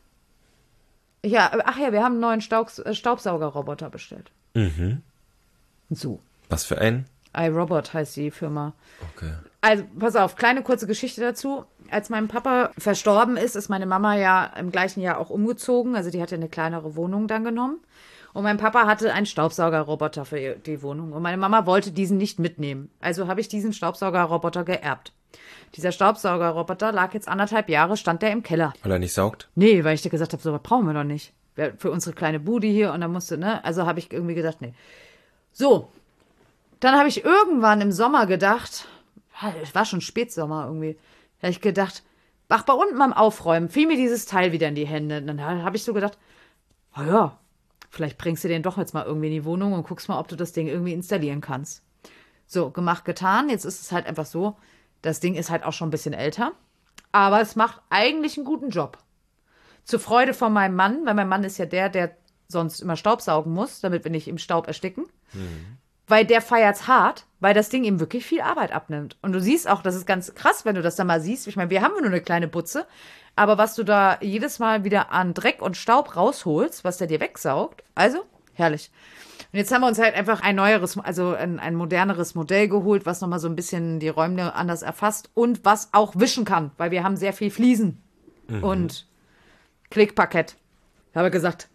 Speaker 2: Ja, ach ja, wir haben einen neuen Staub, äh, Staubsaugerroboter bestellt.
Speaker 1: Mhm.
Speaker 2: So.
Speaker 1: Was für ein?
Speaker 2: iRobot heißt die Firma.
Speaker 1: Okay.
Speaker 2: Also, pass auf, kleine kurze Geschichte dazu. Als mein Papa verstorben ist, ist meine Mama ja im gleichen Jahr auch umgezogen. Also die hatte eine kleinere Wohnung dann genommen. Und mein Papa hatte einen Staubsaugerroboter für die Wohnung. Und meine Mama wollte diesen nicht mitnehmen. Also habe ich diesen Staubsaugerroboter geerbt. Dieser Staubsaugerroboter lag jetzt anderthalb Jahre, stand der im Keller.
Speaker 1: Weil er nicht saugt?
Speaker 2: Nee, weil ich dir gesagt habe, so was brauchen wir doch nicht. Für unsere kleine Bude hier. Und dann musste, ne? Also habe ich irgendwie gedacht, nee. So. Dann habe ich irgendwann im Sommer gedacht, es war schon Spätsommer irgendwie, da habe ich gedacht, ach, bei unten beim Aufräumen fiel mir dieses Teil wieder in die Hände. Und dann habe ich so gedacht, oh ja, vielleicht bringst du den doch jetzt mal irgendwie in die Wohnung und guckst mal, ob du das Ding irgendwie installieren kannst. So, gemacht, getan. Jetzt ist es halt einfach so, das Ding ist halt auch schon ein bisschen älter, aber es macht eigentlich einen guten Job. Zur Freude von meinem Mann, weil mein Mann ist ja der, der sonst immer Staubsaugen muss, damit wir nicht im Staub ersticken. Mhm. Weil der feiert's hart, weil das Ding ihm wirklich viel Arbeit abnimmt. Und du siehst auch, das ist ganz krass, wenn du das da mal siehst. Ich meine, wir haben nur eine kleine Butze, aber was du da jedes Mal wieder an Dreck und Staub rausholst, was der dir wegsaugt, also herrlich. Und jetzt haben wir uns halt einfach ein neueres, also ein, ein moderneres Modell geholt, was nochmal so ein bisschen die Räume anders erfasst und was auch wischen kann, weil wir haben sehr viel Fliesen mhm. und Klickparkett. Ich habe gesagt,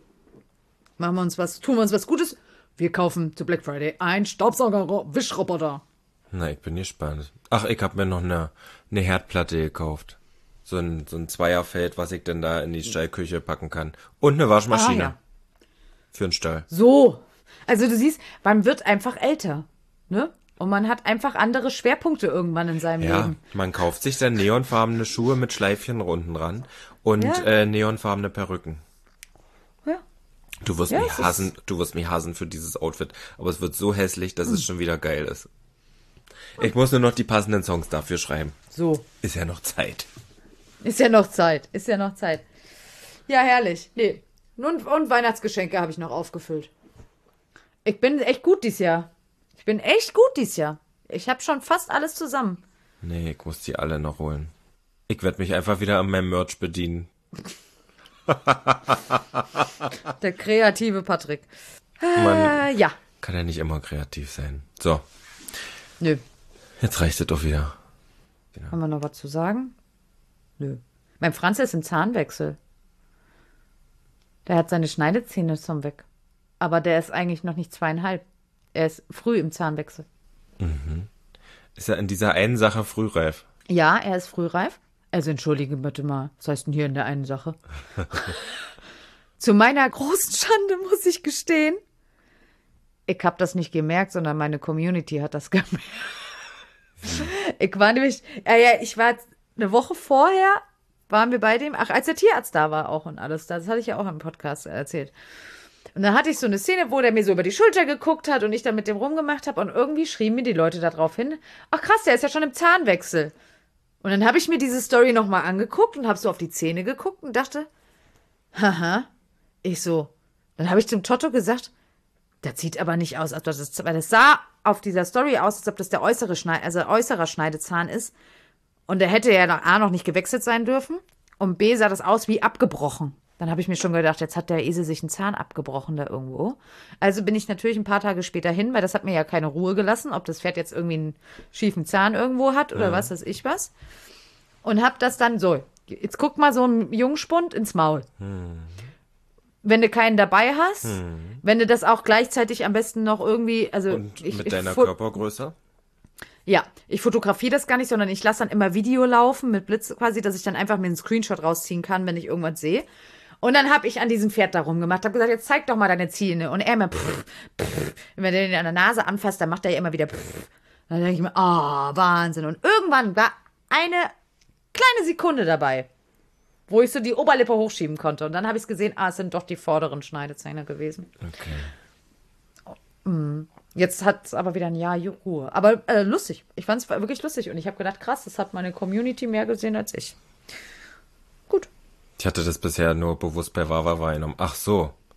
Speaker 2: machen wir uns was, tun wir uns was Gutes. Wir kaufen zu Black Friday einen Staubsauger-Wischroboter.
Speaker 1: Na, ich bin gespannt. Ach, ich hab mir noch eine, eine Herdplatte gekauft. So ein, so ein Zweierfeld, was ich denn da in die Stallküche packen kann. Und eine Waschmaschine. Ah, ja. Für den Stall.
Speaker 2: So. Also du siehst, man wird einfach älter. Ne? Und man hat einfach andere Schwerpunkte irgendwann in seinem
Speaker 1: ja,
Speaker 2: Leben.
Speaker 1: Man kauft sich dann neonfarbene Schuhe mit Schleifchen unten dran und ja. äh, neonfarbene Perücken.
Speaker 2: Ja.
Speaker 1: Du wirst
Speaker 2: ja,
Speaker 1: mich hassen, du wirst mich hassen für dieses Outfit, aber es wird so hässlich, dass hm. es schon wieder geil ist. Ich muss nur noch die passenden Songs dafür schreiben.
Speaker 2: So.
Speaker 1: Ist ja noch Zeit.
Speaker 2: Ist ja noch Zeit, ist ja noch Zeit. Ja, herrlich. Nee. Und, und Weihnachtsgeschenke habe ich noch aufgefüllt. Ich bin echt gut dieses Jahr. Ich bin echt gut dieses Jahr. Ich habe schon fast alles zusammen.
Speaker 1: Nee, ich muss die alle noch holen. Ich werde mich einfach wieder an meinem Merch bedienen.
Speaker 2: Der kreative Patrick.
Speaker 1: Man
Speaker 2: äh, ja.
Speaker 1: Kann ja nicht immer kreativ sein. So.
Speaker 2: Nö.
Speaker 1: Jetzt reicht es doch wieder.
Speaker 2: Genau. Haben wir noch was zu sagen? Nö. Mein Franz ist im Zahnwechsel. Der hat seine Schneidezähne zum Weg. Aber der ist eigentlich noch nicht zweieinhalb. Er ist früh im Zahnwechsel.
Speaker 1: Mhm. Ist er in dieser einen Sache frühreif?
Speaker 2: Ja, er ist frühreif. Also entschuldige bitte mal, was heißt denn hier in der einen Sache? Zu meiner großen Schande muss ich gestehen, ich habe das nicht gemerkt, sondern meine Community hat das gemerkt. Hm. Ich war nämlich, ja, ja, ich war eine Woche vorher, waren wir bei dem, ach, als der Tierarzt da war auch und alles, das hatte ich ja auch im Podcast erzählt. Und dann hatte ich so eine Szene, wo der mir so über die Schulter geguckt hat und ich dann mit dem rumgemacht habe und irgendwie schrieben mir die Leute da drauf hin, ach krass, der ist ja schon im Zahnwechsel. Und dann habe ich mir diese Story nochmal angeguckt und habe so auf die Zähne geguckt und dachte, haha, ich so. Dann habe ich zum Totto gesagt, das sieht aber nicht aus, als das, weil das sah auf dieser Story aus, als ob das der äußere Schneid, also äußerer Schneidezahn ist. Und der hätte ja noch, A, noch nicht gewechselt sein dürfen und B, sah das aus wie abgebrochen. Dann habe ich mir schon gedacht, jetzt hat der Esel sich einen Zahn abgebrochen da irgendwo. Also bin ich natürlich ein paar Tage später hin, weil das hat mir ja keine Ruhe gelassen, ob das Pferd jetzt irgendwie einen schiefen Zahn irgendwo hat oder ja. was weiß ich was. Und hab das dann so, jetzt guck mal so einem Jungspund ins Maul. Hm. Wenn du keinen dabei hast, hm. wenn du das auch gleichzeitig am besten noch irgendwie, also
Speaker 1: Und
Speaker 2: ich,
Speaker 1: mit
Speaker 2: ich,
Speaker 1: deiner
Speaker 2: ich,
Speaker 1: Körpergröße?
Speaker 2: Ja, ich fotografiere das gar nicht, sondern ich lasse dann immer Video laufen mit Blitz quasi, dass ich dann einfach mir einen Screenshot rausziehen kann, wenn ich irgendwas sehe. Und dann habe ich an diesem Pferd da rumgemacht, habe gesagt, jetzt zeig doch mal deine Zähne. Und er immer, pff, pff. Wenn er den an der Nase anfasst, dann macht er ja immer wieder, pff. Dann denke ich mir, ah, oh, Wahnsinn. Und irgendwann war eine kleine Sekunde dabei, wo ich so die Oberlippe hochschieben konnte. Und dann habe ich es gesehen, ah, es sind doch die vorderen Schneidezähne gewesen.
Speaker 1: Okay.
Speaker 2: Mm. Jetzt hat es aber wieder ein Jahr Ruhe. Aber äh, lustig. Ich fand es wirklich lustig. Und ich habe gedacht, krass, das hat meine Community mehr gesehen als ich. Gut.
Speaker 1: Ich hatte das bisher nur bewusst bei Wawa wahrgenommen. Ach so.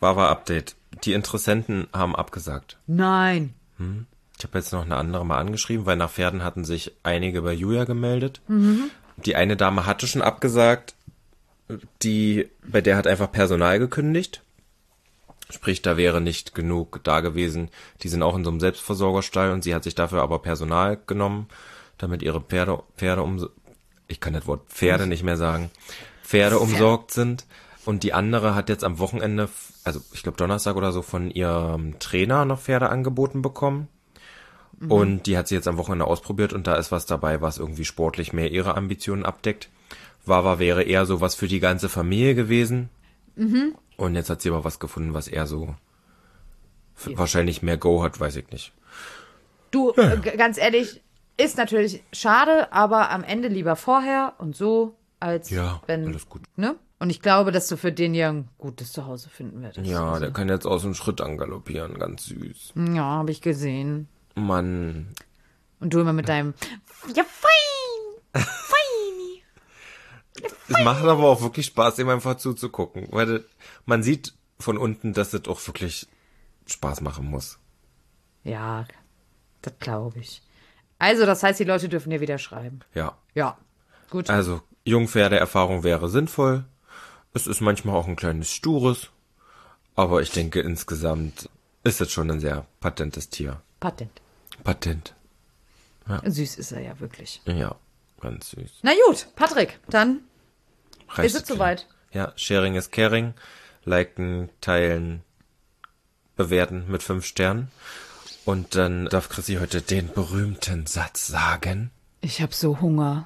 Speaker 1: Wawa-Update. Die Interessenten haben abgesagt.
Speaker 2: Nein.
Speaker 1: Hm. Ich habe jetzt noch eine andere mal angeschrieben, weil nach Pferden hatten sich einige bei Julia gemeldet. Mhm. Die eine Dame hatte schon abgesagt, die, bei der hat einfach Personal gekündigt. Sprich, da wäre nicht genug da gewesen. Die sind auch in so einem Selbstversorgerstall und sie hat sich dafür aber Personal genommen, damit ihre Pferde, Pferde um, ich kann das Wort Pferde nicht mehr sagen, Pferde umsorgt sind. Und die andere hat jetzt am Wochenende, also ich glaube Donnerstag oder so, von ihrem Trainer noch Pferde angeboten bekommen. Mhm. Und die hat sie jetzt am Wochenende ausprobiert und da ist was dabei, was irgendwie sportlich mehr ihre Ambitionen abdeckt. Wawa wäre eher so was für die ganze Familie gewesen. Mhm. Und jetzt hat sie aber was gefunden, was eher so ja. wahrscheinlich mehr Go hat, weiß ich nicht.
Speaker 2: Du, ja. g- ganz ehrlich, ist natürlich schade, aber am Ende lieber vorher und so, als
Speaker 1: ja,
Speaker 2: wenn,
Speaker 1: alles gut.
Speaker 2: Ne? Und ich glaube, dass du für den ja ein gutes Zuhause finden wirst.
Speaker 1: Ja,
Speaker 2: also.
Speaker 1: Der kann jetzt aus dem Schritt angaloppieren, ganz süß.
Speaker 2: Ja, habe ich gesehen.
Speaker 1: Mann.
Speaker 2: Und du immer mit deinem ja, fein, feini.
Speaker 1: Ja, fein. Es macht aber auch wirklich Spaß, ihm einfach zuzugucken, weil man sieht von unten, dass es auch wirklich Spaß machen muss.
Speaker 2: Ja, das glaube ich. Also, das heißt, die Leute dürfen dir wieder schreiben.
Speaker 1: Ja.
Speaker 2: Ja, gut.
Speaker 1: Also, Jungpferdeerfahrung wäre sinnvoll. Es ist manchmal auch ein kleines Stures. Aber ich denke, insgesamt ist es schon ein sehr patentes Tier.
Speaker 2: Patent.
Speaker 1: Patent.
Speaker 2: Ja. Süß ist er ja wirklich.
Speaker 1: Ja, ganz süß.
Speaker 2: Na gut, Patrick, dann
Speaker 1: Reicht
Speaker 2: ist es soweit.
Speaker 1: Ja, Sharing is Caring. Liken, teilen, bewerten mit fünf Sternen. Und dann darf Chrissy heute den berühmten Satz sagen.
Speaker 2: Ich habe so Hunger.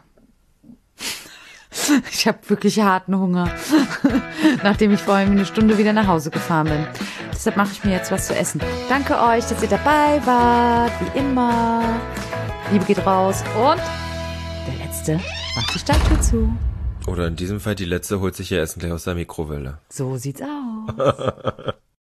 Speaker 2: Ich habe wirklich harten Hunger. Nachdem ich vorhin eine Stunde wieder nach Hause gefahren bin. Deshalb mache ich mir jetzt was zu essen. Danke euch, dass ihr dabei wart. Wie immer. Liebe geht raus. Und der Letzte macht die Stalltür zu.
Speaker 1: Oder in diesem Fall die Letzte holt sich ihr Essen gleich aus der Mikrowelle.
Speaker 2: So sieht's aus.